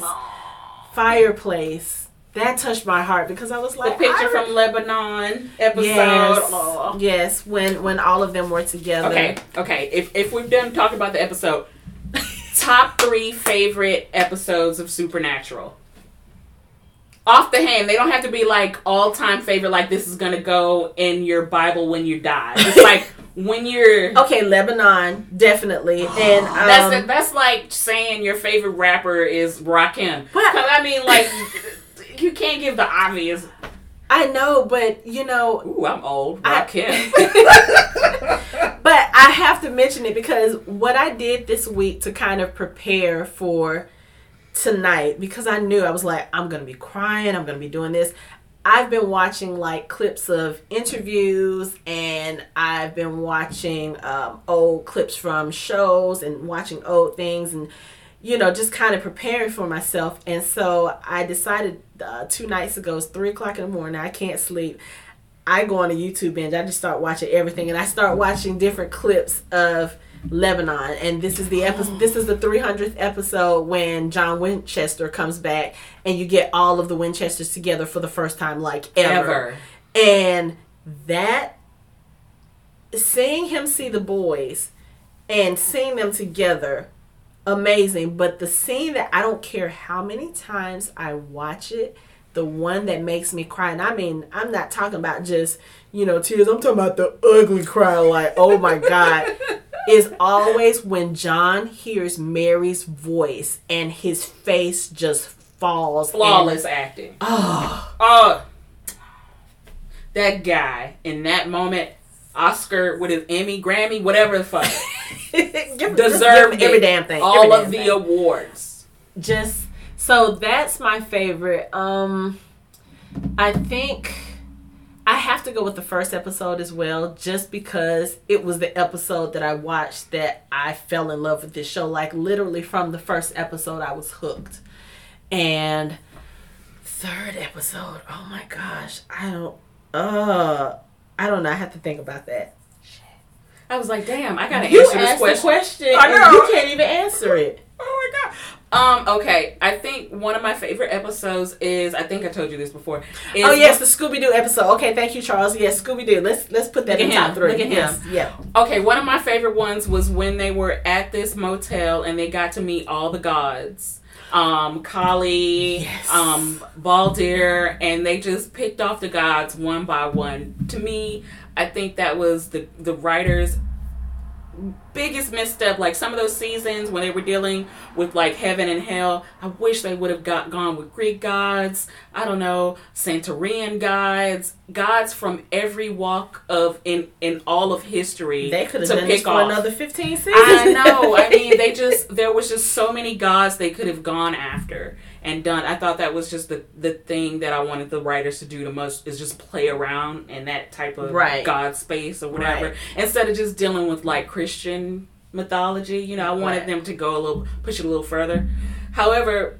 fireplace, that touched my heart, because I was like, the picture I re- from Lebanon episode. Yes, Oh. yes, when when all of them were together. Okay, okay. If if we've done talking about the episode, top three favorite episodes of Supernatural. Off the hand, they don't have to be like all time favorite. Like, this is gonna go in your Bible when you die. It's like when you're Okay, Lebanon, definitely, and um, that's that's like saying your favorite rapper is Rakim. But- I mean, like, you can't give the obvious. I know, but you know, ooh, I'm old. Rakim. But I have to mention it because what I did this week to kind of prepare for tonight, because I knew I was like, I'm gonna be crying, I'm gonna be doing this. I've been watching like clips of interviews, and I've been watching um, old clips from shows and watching old things, and you know, just kind of preparing for myself. And so I decided uh, two nights ago, it's three o'clock in the morning, I can't sleep. I go on a YouTube binge. I just start watching everything, and I start watching different clips of Lebanon. And this is the episode. This is the three hundredth episode when John Winchester comes back, and you get all of the Winchesters together for the first time, like ever. ever. And that, seeing him see the boys and seeing them together, amazing. But the scene that I don't care how many times I watch it, the one that makes me cry, and I mean, I'm not talking about just, you know, tears. I'm talking about the ugly cry, like, oh my God, is always when John hears Mary's voice and his face just falls. Flawless and, acting. Oh. Oh. That guy, in that moment, Oscar with his Emmy, Grammy, whatever the fuck, give, deserved every damn thing. All every of the thing. awards. Just... So that's my favorite. Um, I think I have to go with the first episode as well, just because it was the episode that I watched that I fell in love with this show. Like literally from the first episode, I was hooked. And third episode, oh my gosh, I don't, uh, I don't know. I have to think about that. I was like, damn, I gotta you answer this asked question. The question I know. And you can't even answer it. Oh my God. Um, okay, I think one of my favorite episodes is, I think I told you this before. Is oh yes, the Scooby-Doo episode. Okay, thank you, Charles. Yes, Scooby-Doo. Let's let's put that Look in at top him. three. Look at him. Yes, yeah. Okay, one of my favorite ones was when they were at this motel and they got to meet all the gods. Um, Kali, yes. um, Baldir, and they just picked off the gods one by one. To me, I think that was the, the writers' biggest misstep. Like some of those seasons when they were dealing with like heaven and hell, I wish they would have got gone with Greek gods, I don't know, Santorian gods, gods from every walk of in in all of history. They could have done this for off. another fifteen seasons. I know. I mean, they just there was just so many gods they could have gone after and done. I thought that was just the the thing that I wanted the writers to do the most, is just play around in that type of right. god space or whatever, right. instead of just dealing with like Christian mythology. You know, I wanted right. them to go a little, push it a little further. However,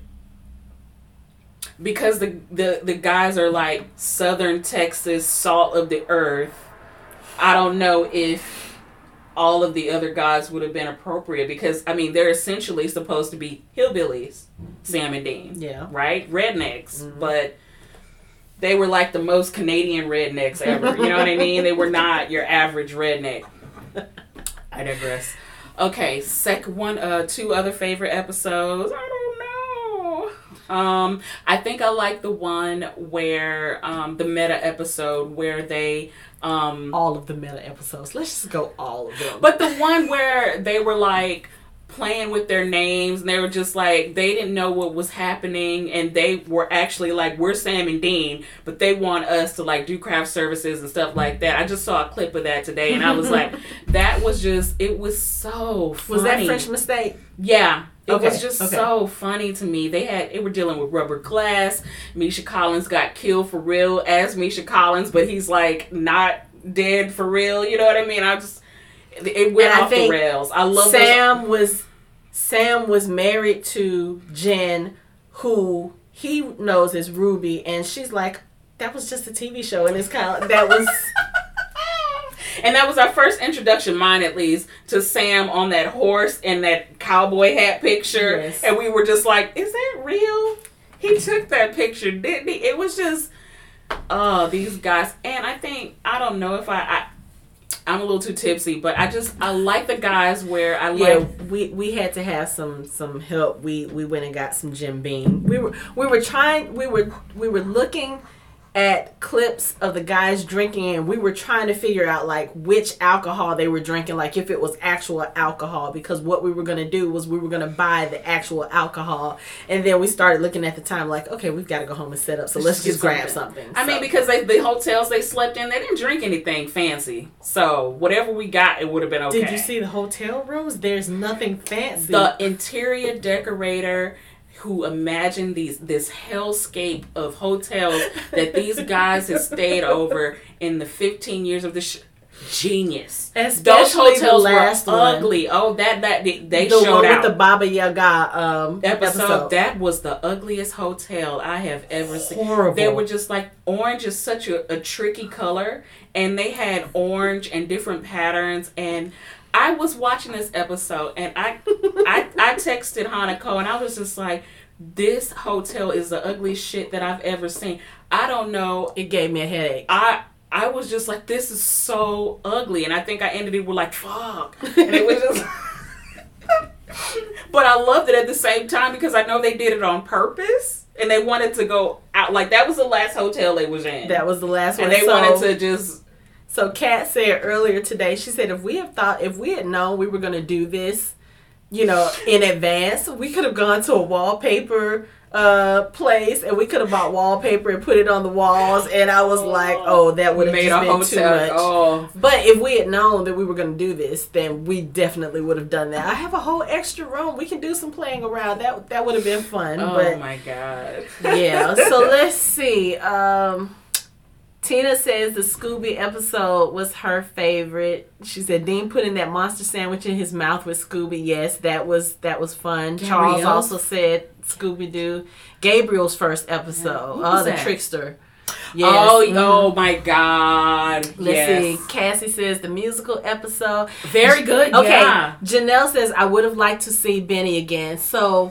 because the, the, the guys are like Southern Texas salt of the earth, I don't know if all of the other gods would have been appropriate, because I mean they're essentially supposed to be hillbillies, Sam and Dean. Yeah. Right? Rednecks. Mm-hmm. But they were like the most Canadian rednecks ever. You know what I mean? They were not your average redneck. I digress. Okay, second one, uh, two other favorite episodes. I don't know. Um, I think I like the one where, um, the meta episode where they, um... all of the meta episodes. Let's just go all of them. But the one where they were like playing with their names and they were just like, they didn't know what was happening, and they were actually like, we're Sam and Dean, but they want us to like do craft services and stuff like that. I just saw a clip of that today and I was like, that was just, it was so funny. Was that French Mistake? Yeah. It okay. was just okay. so funny to me. They had, they were dealing with rubber glass. Misha Collins got killed for real as Misha Collins, but he's like not dead for real. You know what I mean? I just, it went and off the rails. I love Sam those. was Sam was married to Jen, who he knows is Ruby, and she's like, that was just a T V show, and it's kind of that was. And that was our first introduction, mine at least, to Sam on that horse and that cowboy hat picture. Yes. And we were just like, is that real? He took that picture, didn't he? It was just, oh, these guys. And I think, I don't know if I, I I'm a little too tipsy, but I just, I like the guys where I yeah, like. we we had to have some some help. We we went and got some Jim Beam. We were we were trying. We were we were looking at clips of the guys drinking, and we were trying to figure out like which alcohol they were drinking, like if it was actual alcohol, because what we were going to do was we were going to buy the actual alcohol, and then we started looking at the time like, okay, we've got to go home and set up, so let's just grab something. I so. mean, because they, the hotels they slept in, they didn't drink anything fancy, so whatever we got, it would have been okay. Did you see the hotel rooms? There's nothing fancy. The interior decorator who imagined these this hellscape of hotels that these guys have stayed over in the fifteen years of the sh- genius. Especially those hotels the last were one. ugly. Oh, that that they, they the showed one out with the Baba Yaga um, episode, episode. That was the ugliest hotel I have ever seen. Horrible. They were just like, orange is such a, a tricky color, and they had orange and different patterns. And I was watching this episode, and I I, I texted Hanako, and I was just like, this hotel is the ugliest shit that I've ever seen. I don't know. It gave me a headache. I I was just like, this is so ugly. And I think I ended it with like, fuck. And it was just... But I loved it at the same time because I know they did it on purpose. And they wanted to go out. Like, that was the last hotel they was in. That was the last one. And they so, wanted to just... So Kat said earlier today, she said, if we have thought, if we had known we were going to do this, you know, in advance, we could have gone to a wallpaper uh, place, and we could have bought wallpaper and put it on the walls. And I was like, oh, that would have just been hotel. too much. Oh. But if we had known that we were going to do this, then we definitely would have done that. I have a whole extra room. We can do some playing around. That that would have been fun. Oh but, my God. Yeah. So let's see. Um, Tina says the Scooby episode was her favorite. She said Dean putting that monster sandwich in his mouth with Scooby. Yes, that was that was fun. Gabriel? Charles also said Scooby Doo. Gabriel's first episode. Yeah. Oh, the that? trickster. Yes. Oh, mm. oh my God. Let's yes. see. Cassie says the musical episode. Very good. Okay. Yeah. Janelle says I would have liked to see Benny again. So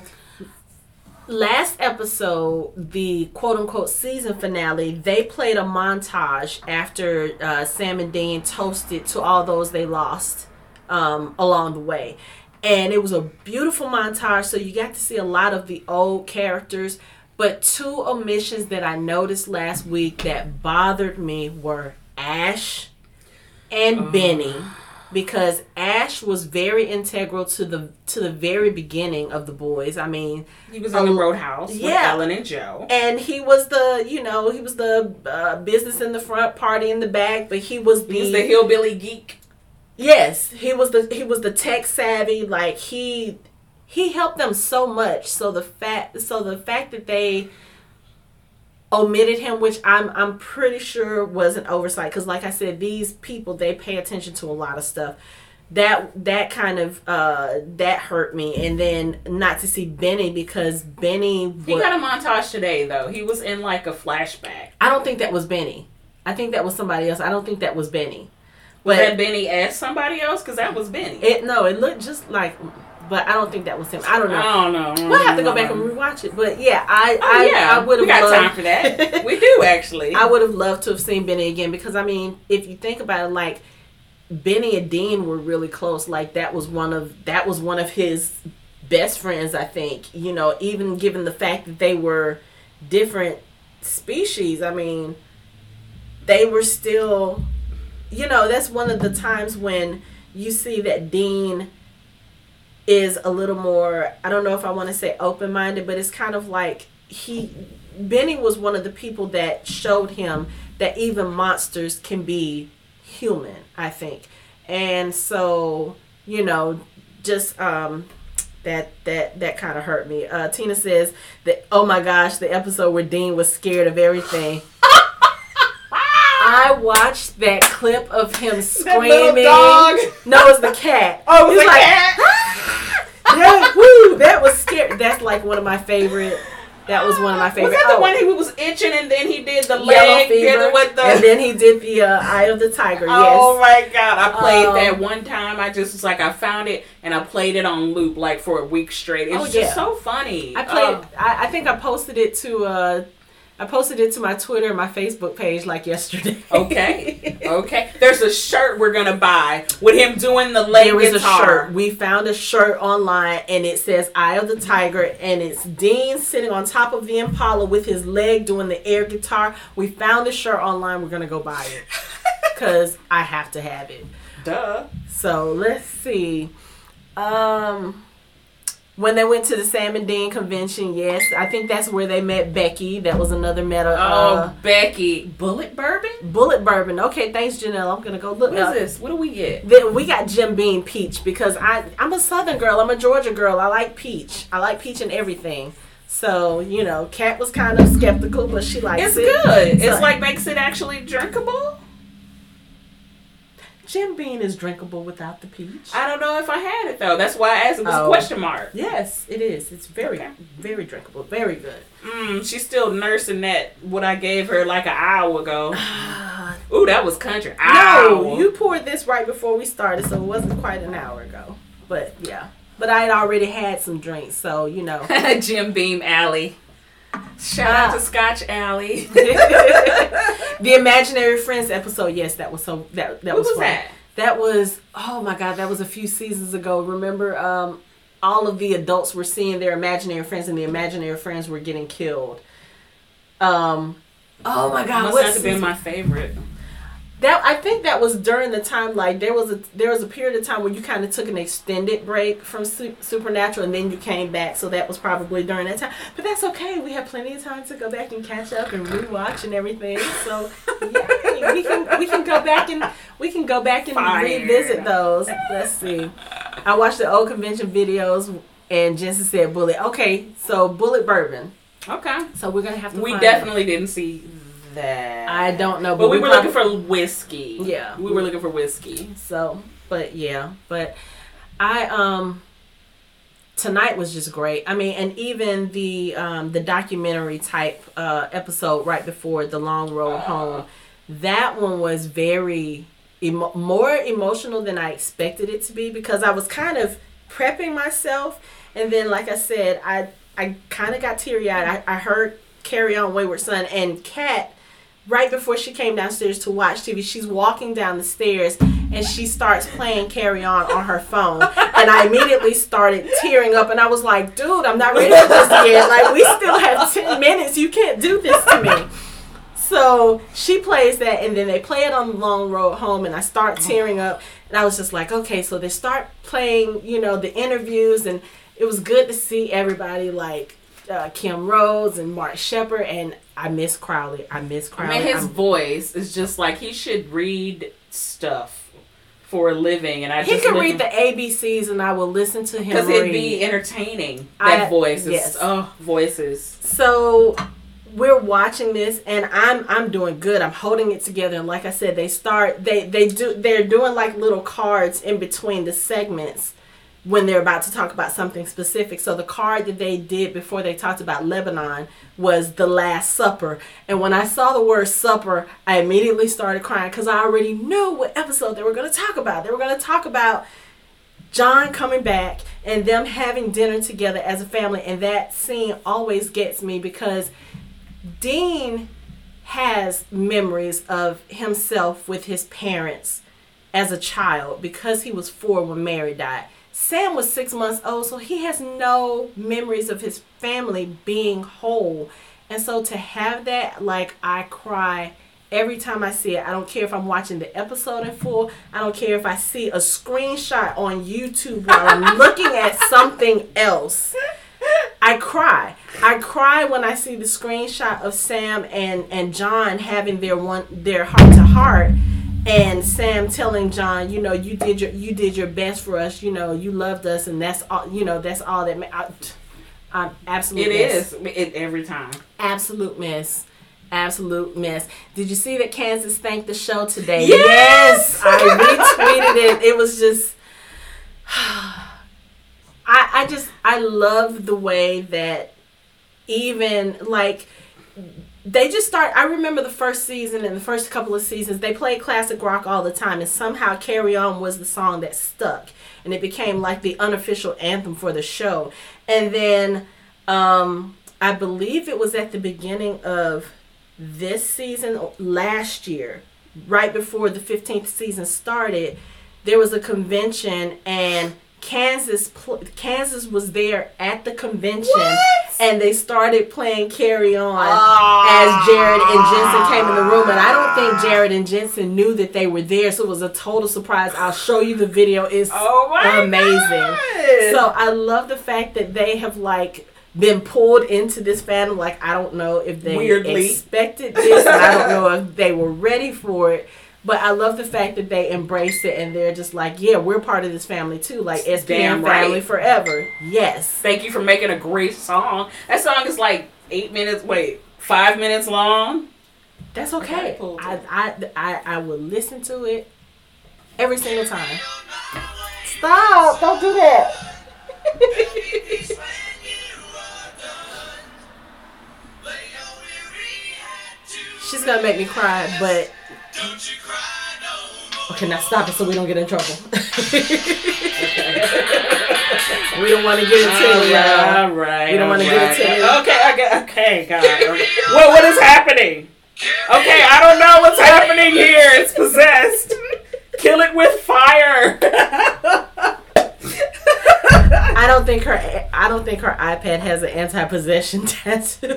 last episode, the quote-unquote season finale, they played a montage after uh, Sam and Dean toasted to all those they lost um, along the way. And it was a beautiful montage, so you got to see a lot of the old characters. But two omissions that I noticed last week that bothered me were Ash and uh. Benny. Because Ash was very integral to the to the very beginning of the boys. I mean, he was in um, the Roadhouse with yeah. Ellen and Joe, and he was the you know he was the uh, business in the front, party in the back. But he was the he was the hillbilly geek. Yes, he was the he was the tech savvy. Like he he helped them so much. So the fact so the fact that they omitted him, which I'm I'm pretty sure was an oversight, because like I said, these people, they pay attention to a lot of stuff. That that kind of uh, that hurt me, and then not to see Benny, because Benny was, he got a montage today though. He was in like a flashback. I don't think that was Benny. I think that was somebody else. I don't think that was Benny. Was but, that Benny as somebody else? Because that was Benny. It no, it looked just like. But I don't think that was him. I don't know. I don't know. We'll have to go back and rewatch it. But yeah, I oh, I, yeah. I would have. We got loved, time for that. We do actually. I would have loved to have seen Benny again, because I mean, if you think about it, like Benny and Dean were really close. Like that was one of that was one of his best friends, I think. You know, even given the fact that they were different species, I mean, they were still. You know, that's one of the times when you see that Dean is a little more, I don't know if I want to say open-minded, but it's kind of like he, Benny was one of the people that showed him that even monsters can be human, I think. And so, you know, just um, that that that kind of hurt me. Uh, Tina says that, oh my gosh, the episode where Dean was scared of everything. I watched that clip of him screaming. That little dog. No, it was the cat. Oh, it was He's the like, cat. that, woo, that was scary. That's like one of my favorite. That was one of my favorite. Was that the oh. one he was itching and then he did the Yellow leg fever, with the... and then he did the uh, Eye of the Tiger. Yes. Oh my God! I played um, that one time. I just was like, I found it and I played it on loop like for a week straight. It was oh, just yeah. so funny. I played. Oh. I, I think I posted it to uh, I posted it to my Twitter and my Facebook page like yesterday. Okay. Okay. There's a shirt we're going to buy with him doing the leg There is guitar. a shirt. We found a shirt online and it says Eye of the Tiger and it's Dean sitting on top of the Impala with his leg doing the air guitar. We found the shirt online. We're going to go buy it because I have to have it. Duh. So let's see. Um... When they went to the Sam and Dean convention, yes, I think that's where they met Becky. That was another meta. Oh, uh, Becky. Bullet Bourbon? Bullet Bourbon. Okay, thanks, Janelle. I'm going to go look What is up. this? What do we get? Then we got Jim Beam Peach because I, I'm a Southern girl. I'm a Georgia girl. I like peach. I like peach and everything. So, you know, Kat was kind of skeptical, but she likes It's it. good. So, it's like makes it actually drinkable. Jim Beam is drinkable without the peach. I don't know if I had it, though. That's why I asked. It was Oh. a question mark. Yes, it is. It's very, Okay. very drinkable. Very good. Mm, she's still nursing that, what I gave her like an hour ago. Ooh, that was country. No, Ow. you poured this right before we started, so it wasn't quite an hour ago. But yeah, but I had already had some drinks, so you know. Jim Beam Alley. Shout Ah. out to Scotch Alley. The Imaginary Friends episode, yes, that was so that that What was, was fun. that? That was oh my god, that was a few seasons ago. Remember, um, all of the adults were seeing their imaginary friends, and the imaginary friends were getting killed. Um, oh my god, Must what have to been season- my favorite. That I think that was during the time, like there was a there was a period of time where you kind of took an extended break from Su- Supernatural, and then you came back. So that was probably during that time. But that's okay. We have plenty of time to go back and catch up and rewatch and everything. So yeah, we can we can go back and we can go back and Fire. revisit those. Let's see. I watched the old convention videos, and Jensen said Bullet. Okay, so Bullet Bourbon. Okay. So we're gonna have to. We find definitely didn't see that. I don't know, But, but we, we were probably- looking for whiskey. Yeah. We were looking for whiskey. So, but yeah, but I um tonight was just great. I mean, and even the um the documentary type uh episode right before The Long Road Home, that one was very emo- more emotional than I expected it to be because I was kind of prepping myself, and then like I said, I I kind of got teary-eyed. I, I heard Carry On Wayward Son, and Kat, right before she came downstairs to watch T V, she's walking down the stairs and she starts playing Carry On on her phone. And I immediately started tearing up and I was like, dude, I'm not ready for this yet. Like, we still have ten minutes. You can't do this to me. So she plays that and then they play it on The Long Road Home and I start tearing up. And I was just like, okay, so they start playing, you know, the interviews, and it was good to see everybody like uh, Kim Rhodes and Mark Shepard, and I miss Crowley. I miss I Crowley. mean, his I'm- voice is just like he should read stuff for a living, and I he just can read the A B Cs, and I will listen to him because read. it'd be entertaining. That I- voice is yes. oh voices. So we're watching this, and I'm I'm doing good. I'm holding it together, and like I said, they start they they do they're doing like little cards in between the segments when they're about to talk about something specific. So the card that they did before they talked about Lebanon was The Last Supper. And when I saw the word supper, I immediately started crying because I already knew what episode they were going to talk about. They were going to talk about John coming back and them having dinner together as a family. And that scene always gets me because Dean has memories of himself with his parents as a child because he was four when Mary died. Sam was six months old, so he has no memories of his family being whole. And so to have that, like, I cry every time I see it. I don't care if I'm watching the episode in full. I don't care if I see a screenshot on YouTube while I'm looking at something else. I cry. I cry when I see the screenshot of Sam and, and John having their one their heart to heart. And Sam telling John, you know, you did your you did your best for us. You know, you loved us, and that's all. You know, that's all that. Ma- I, I'm absolute. It mess. is it, every time. Absolute mess. Absolute mess. Did you see that Kansas thanked the show today? Yes! I retweeted it. It was just. I I just I love the way that even like. They just start, I remember the first season and the first couple of seasons, they played classic rock all the time, and somehow Carry On was the song that stuck, and it became like the unofficial anthem for the show. And then um, I believe it was at the beginning of this season last year, right before the fifteenth season started. There was a convention and Kansas Kansas was there at the convention. What? And they started playing Carry On uh, as Jared and Jensen came in the room. And I don't think Jared and Jensen knew that they were there, so it was a total surprise. I'll show you the video. It's oh my amazing. God. So I love the fact that they have like been pulled into this fandom. Like, I don't know if they Weirdly. expected this, and I don't know if they were ready for it. But I love the fact that they embrace it and they're just like, yeah, we're part of this family too. Like, S P N family right. forever. Yes. Thank you for making a great song. That song is like eight minutes, wait, five minutes long. That's okay. I, I, I, I will listen to it every single time. Stop. Don't do that. She's going to make me cry, but... Okay, now stop it so we don't get in trouble. We don't want to get into it, y'all. All right. We don't want to get into it. Okay, okay, okay, God. Okay. What, what is happening? Okay, I don't know what's happening here. It's possessed. Kill it with fire. I don't think her. I don't think her iPad has an anti-possession tattoo.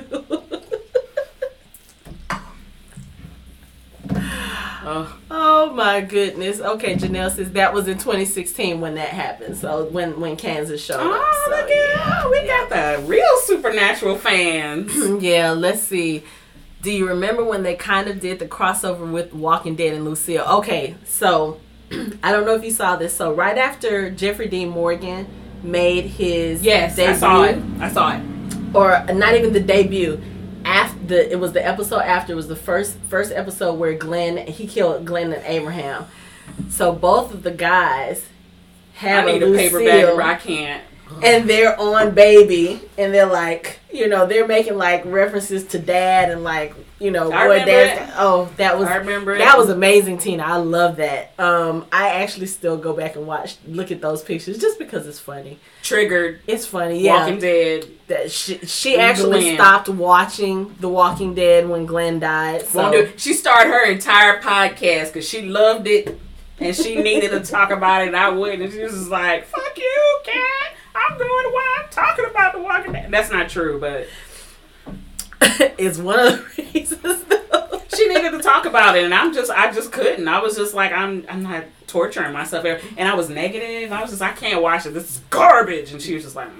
Oh. oh my goodness. Okay, Janelle says that was in twenty sixteen when that happened. So when when Kansas showed oh, up. So, look at yeah, we yeah. got the real Supernatural fans. Yeah, let's see. Do you remember when they kind of did the crossover with Walking Dead and Lucille? Okay, so I don't know if you saw this. So right after Jeffrey Dean Morgan made his yes, debut, I saw it. I saw it. Or not even the debut. After the, it was the episode after. It was the first first episode where Glenn he killed Glenn and Abraham. So both of the guys have I need a, a paper bag where I can't. And they're on Baby, and they're like, you know, they're making like references to Dad and like, you know, I boy, Dad. Oh, that was I remember that it. was amazing, Tina. I love that. Um, I actually still go back and watch, look at those pictures just because it's funny. Triggered. It's funny. Yeah. Walking Dead. That she she actually Glenn. stopped watching The Walking Dead when Glenn died. So. Do, she started her entire podcast because she loved it and she needed to talk about it. And I wouldn't. And she was just like, "Fuck you, cat. I'm going to why I'm talking about The Walking Dead." That's not true, but it's one of the reasons. Though. She needed to talk about it, and I'm just, I just couldn't. I was just like, I'm, I'm not torturing myself, and I was negative. I was just, I can't watch it. This is garbage, and she was just like,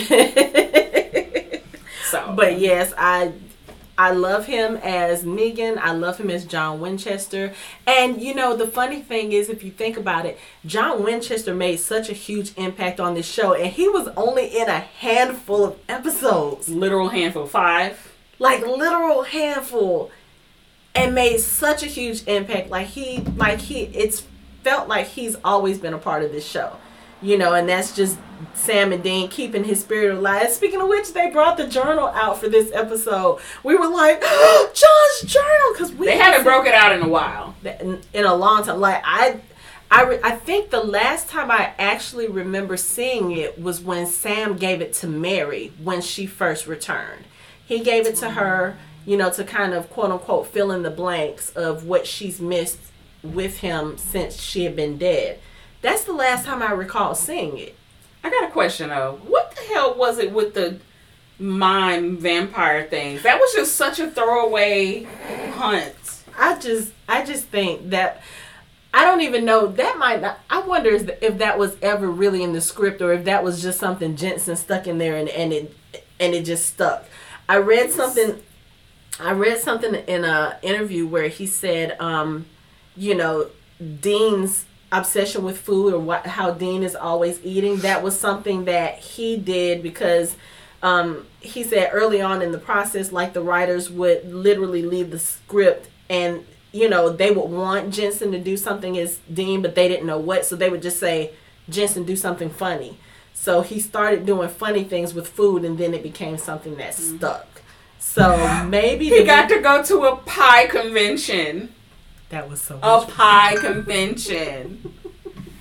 mm. So. But yes, I. I love him as Negan. I love him as John Winchester. And, you know, the funny thing is, if you think about it, John Winchester made such a huge impact on this show. And he was only in a handful of episodes. Literal handful. Five. Like, literal handful. And made such a huge impact. Like, he, like, he, it's felt like he's always been a part of this show. You know, and that's just Sam and Dean keeping his spirit alive. Speaking of which, they brought the journal out for this episode. We were like, oh, John's journal, because we they haven't broke it out in a while, in, in a long time. Like I, I, re- I think the last time I actually remember seeing it was when Sam gave it to Mary when she first returned. He gave it to her, you know, to kind of quote unquote fill in the blanks of what she's missed with him since she had been dead. That's the last time I recall seeing it. I got a question though. What the hell was it with the mime vampire things? That was just such a throwaway hunt. I just, I just think that I don't even know. That might not. I wonder if that was ever really in the script, or if that was just something Jensen stuck in there and, and it and it just stuck. I read something. I read something in a interview where he said, um, you know, Dean's obsession with food, or what, how Dean is always eating, that was something that he did because um, he said early on in the process, like the writers would literally leave the script and, you know, they would want Jensen to do something as Dean, but they didn't know what, so they would just say, Jensen, do something funny. So he started doing funny things with food, and then it became something that mm-hmm. stuck. So maybe he got to go to a pie convention. That was so a pie convention.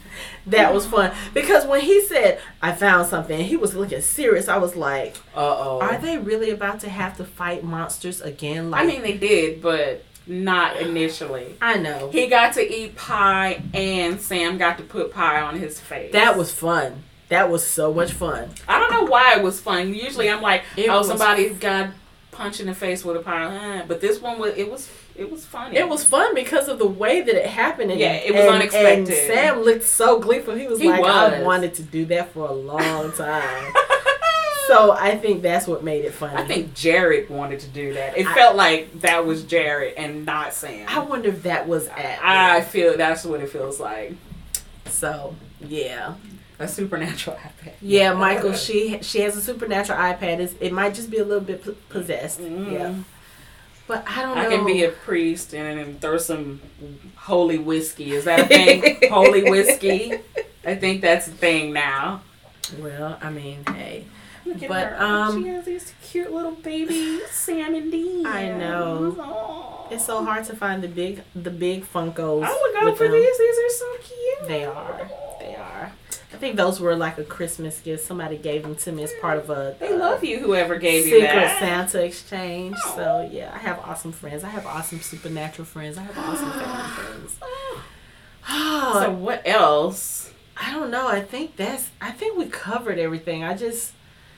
That was fun. Because when he said, I found something, and he was looking serious, I was like, uh-oh. Are they really about to have to fight monsters again? Like, I mean, they did, but not initially. I know. He got to eat pie, and Sam got to put pie on his face. That was fun. That was so much fun. I don't know why it was fun. Usually I'm like, It oh, was- somebody got punched in the face with a pie. Uh, But this one, was it was it was funny. It was fun because of the way that it happened. And, Yeah, it was and, unexpected. And Sam looked so gleeful. He was He like, I was. wanted to do that for a long time. So I think that's what made it funny. I think Jared wanted to do that. It I- felt like that was Jared and not Sam. I wonder if that was at. I feel that's what it feels like. So, yeah. A supernatural iPad. Yeah, Michael, she she has a supernatural iPad. It's, it might just be a little bit p- possessed. Mm. Yeah. But I don't know. I can be a priest and, and throw some holy whiskey. Is that a thing? Holy whiskey? I think that's a thing now. Well, I mean, hey. Look at But, her. um, she has these cute little baby Sam and Dean. I know. Aww. It's so hard to find the big the big Funkos. I would go with for them. these. These are so cute. They are. They are. I think those were like a Christmas gift. Somebody gave them to me as part of a They uh, love you, whoever gave you Secret that. Santa exchange. Oh. So yeah, I have awesome friends. I have awesome supernatural friends. I have awesome family friends. So what else? I don't know. I think that's. I think we covered everything. I just.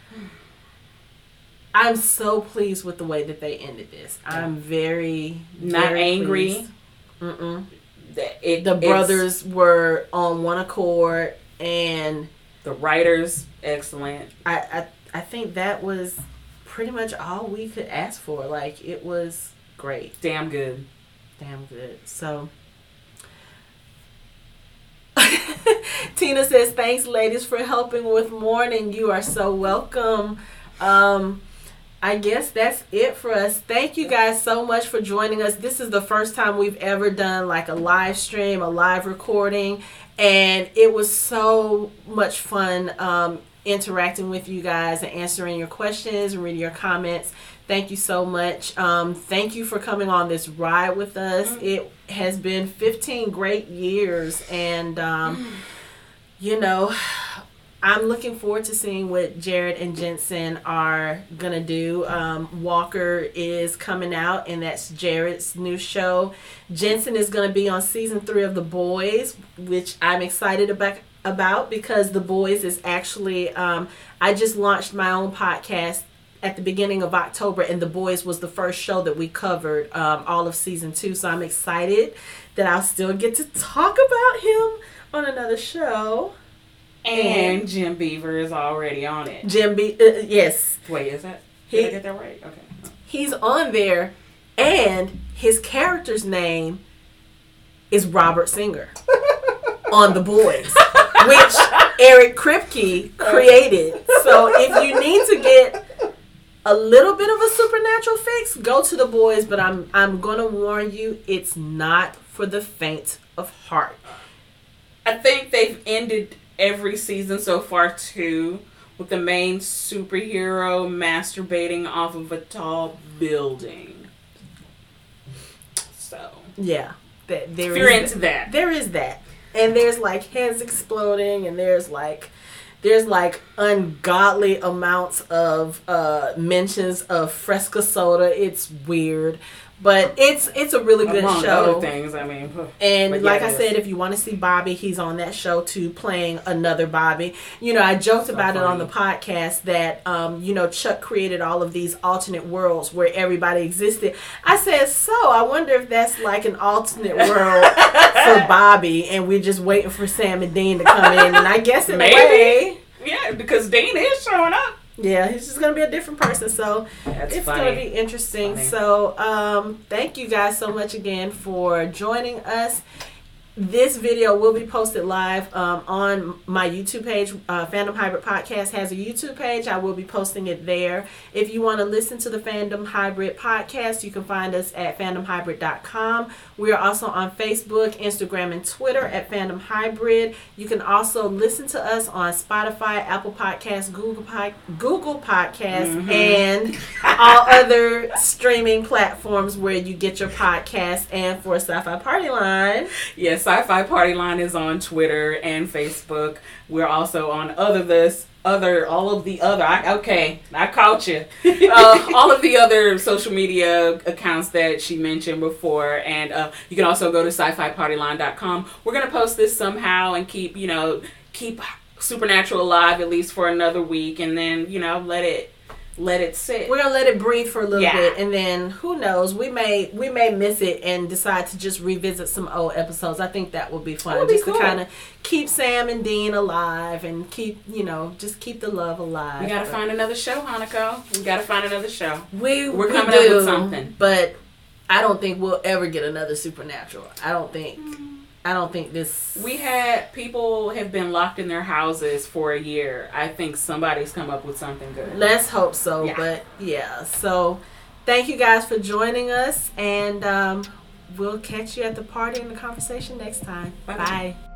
I'm so pleased with the way that they ended this. I'm very Not very angry. pleased. Mm-mm. The, it, The it's- brothers were on one accord, and the writers, excellent. I, I I think that was pretty much all we could ask for. Like, it was great. Damn good. Damn good. So Tina says, thanks ladies for helping with morning. You are so welcome. Um I guess that's it for us. Thank you guys so much for joining us. This is the first time we've ever done like a live stream, a live recording, and it was so much fun um, interacting with you guys and answering your questions and reading your comments. Thank you so much. Um, thank you for coming on this ride with us. Mm-hmm. It has been fifteen great years, and um, you know, I'm looking forward to seeing what Jared and Jensen are gonna do. Um, Walker is coming out, and that's Jared's new show. Jensen is gonna be on season three of The Boys, which I'm excited about about because The Boys is actually. Um, I just launched my own podcast at the beginning of October, and The Boys was the first show that we covered um, all of season two. So I'm excited that I'll still get to talk about him on another show. And, And- Jim Beaver is already on it. Jim B. Uh, yes, Wait, is that? Did He- I get that right? Okay. he's on there, and his character's name is Robert Singer on The Boys, which Eric Kripke created. So if you need to get a little bit of a supernatural fix, go to The Boys. But I'm I'm gonna warn you, it's not for the faint of heart. I think they've ended every season so far too with the main superhero masturbating off of a tall building. So Yeah, that there if you're is into that, there is that, and there's like heads exploding, and there's like there's like ungodly amounts of uh mentions of Fresca soda. It's weird, but it's it's a really good among show. other things. I mean, And but yeah, like it I is. said, if you want to see Bobby, he's on that show too, playing another Bobby. You know, I joked So about it on funny. the podcast that, um, you know, Chuck created all of these alternate worlds where everybody existed. I said, so I wonder if that's like an alternate world for Bobby, and we're just waiting for Sam and Dean to come in. And I guess in a Maybe. way, yeah, because Dean is showing up. yeah, he's just gonna be a different person. So That's it's funny. gonna be interesting. Funny. So um, thank you guys so much again for joining us. This video will be posted live um, on my YouTube page. Uh, Fandom Hybrid Podcast has a YouTube page. I will be posting it there. If you want to listen to the Fandom Hybrid Podcast, you can find us at fandom hybrid dot com. We are also on Facebook, Instagram, and Twitter at Fandom Hybrid. You can also listen to us on Spotify, Apple Podcasts, Google Pod- Google Podcasts, Mhm. and all other streaming platforms where you get your podcast. And for Sci-Fi Party Line, Yes, Sci-Fi Party Line is on Twitter and Facebook. We're also on other this other all of the other. I, okay, I caught you. Uh, all of the other social media accounts that she mentioned before, and uh, you can also go to sci fi party line dot com. We're gonna post this somehow and keep you know keep Supernatural alive at least for another week, and then you know let it. Let it sit. We're gonna let it breathe for a little yeah. bit, and then who knows? We may we may miss it and decide to just revisit some old episodes. I think that would be fun, would be just cool. to kind of keep Sam and Dean alive and keep you know just keep the love alive. We gotta but find another show, Hanako. We gotta find another show. We we're we coming do, up with something, but I don't think we'll ever get another Supernatural. I don't think. I don't think this... We had... People have been locked in their houses for a year. I think somebody's come up with something good. Let's hope so. Yeah. But, yeah. So, thank you guys for joining us. And um, we'll catch you at the party and the conversation next time. Bye. Bye.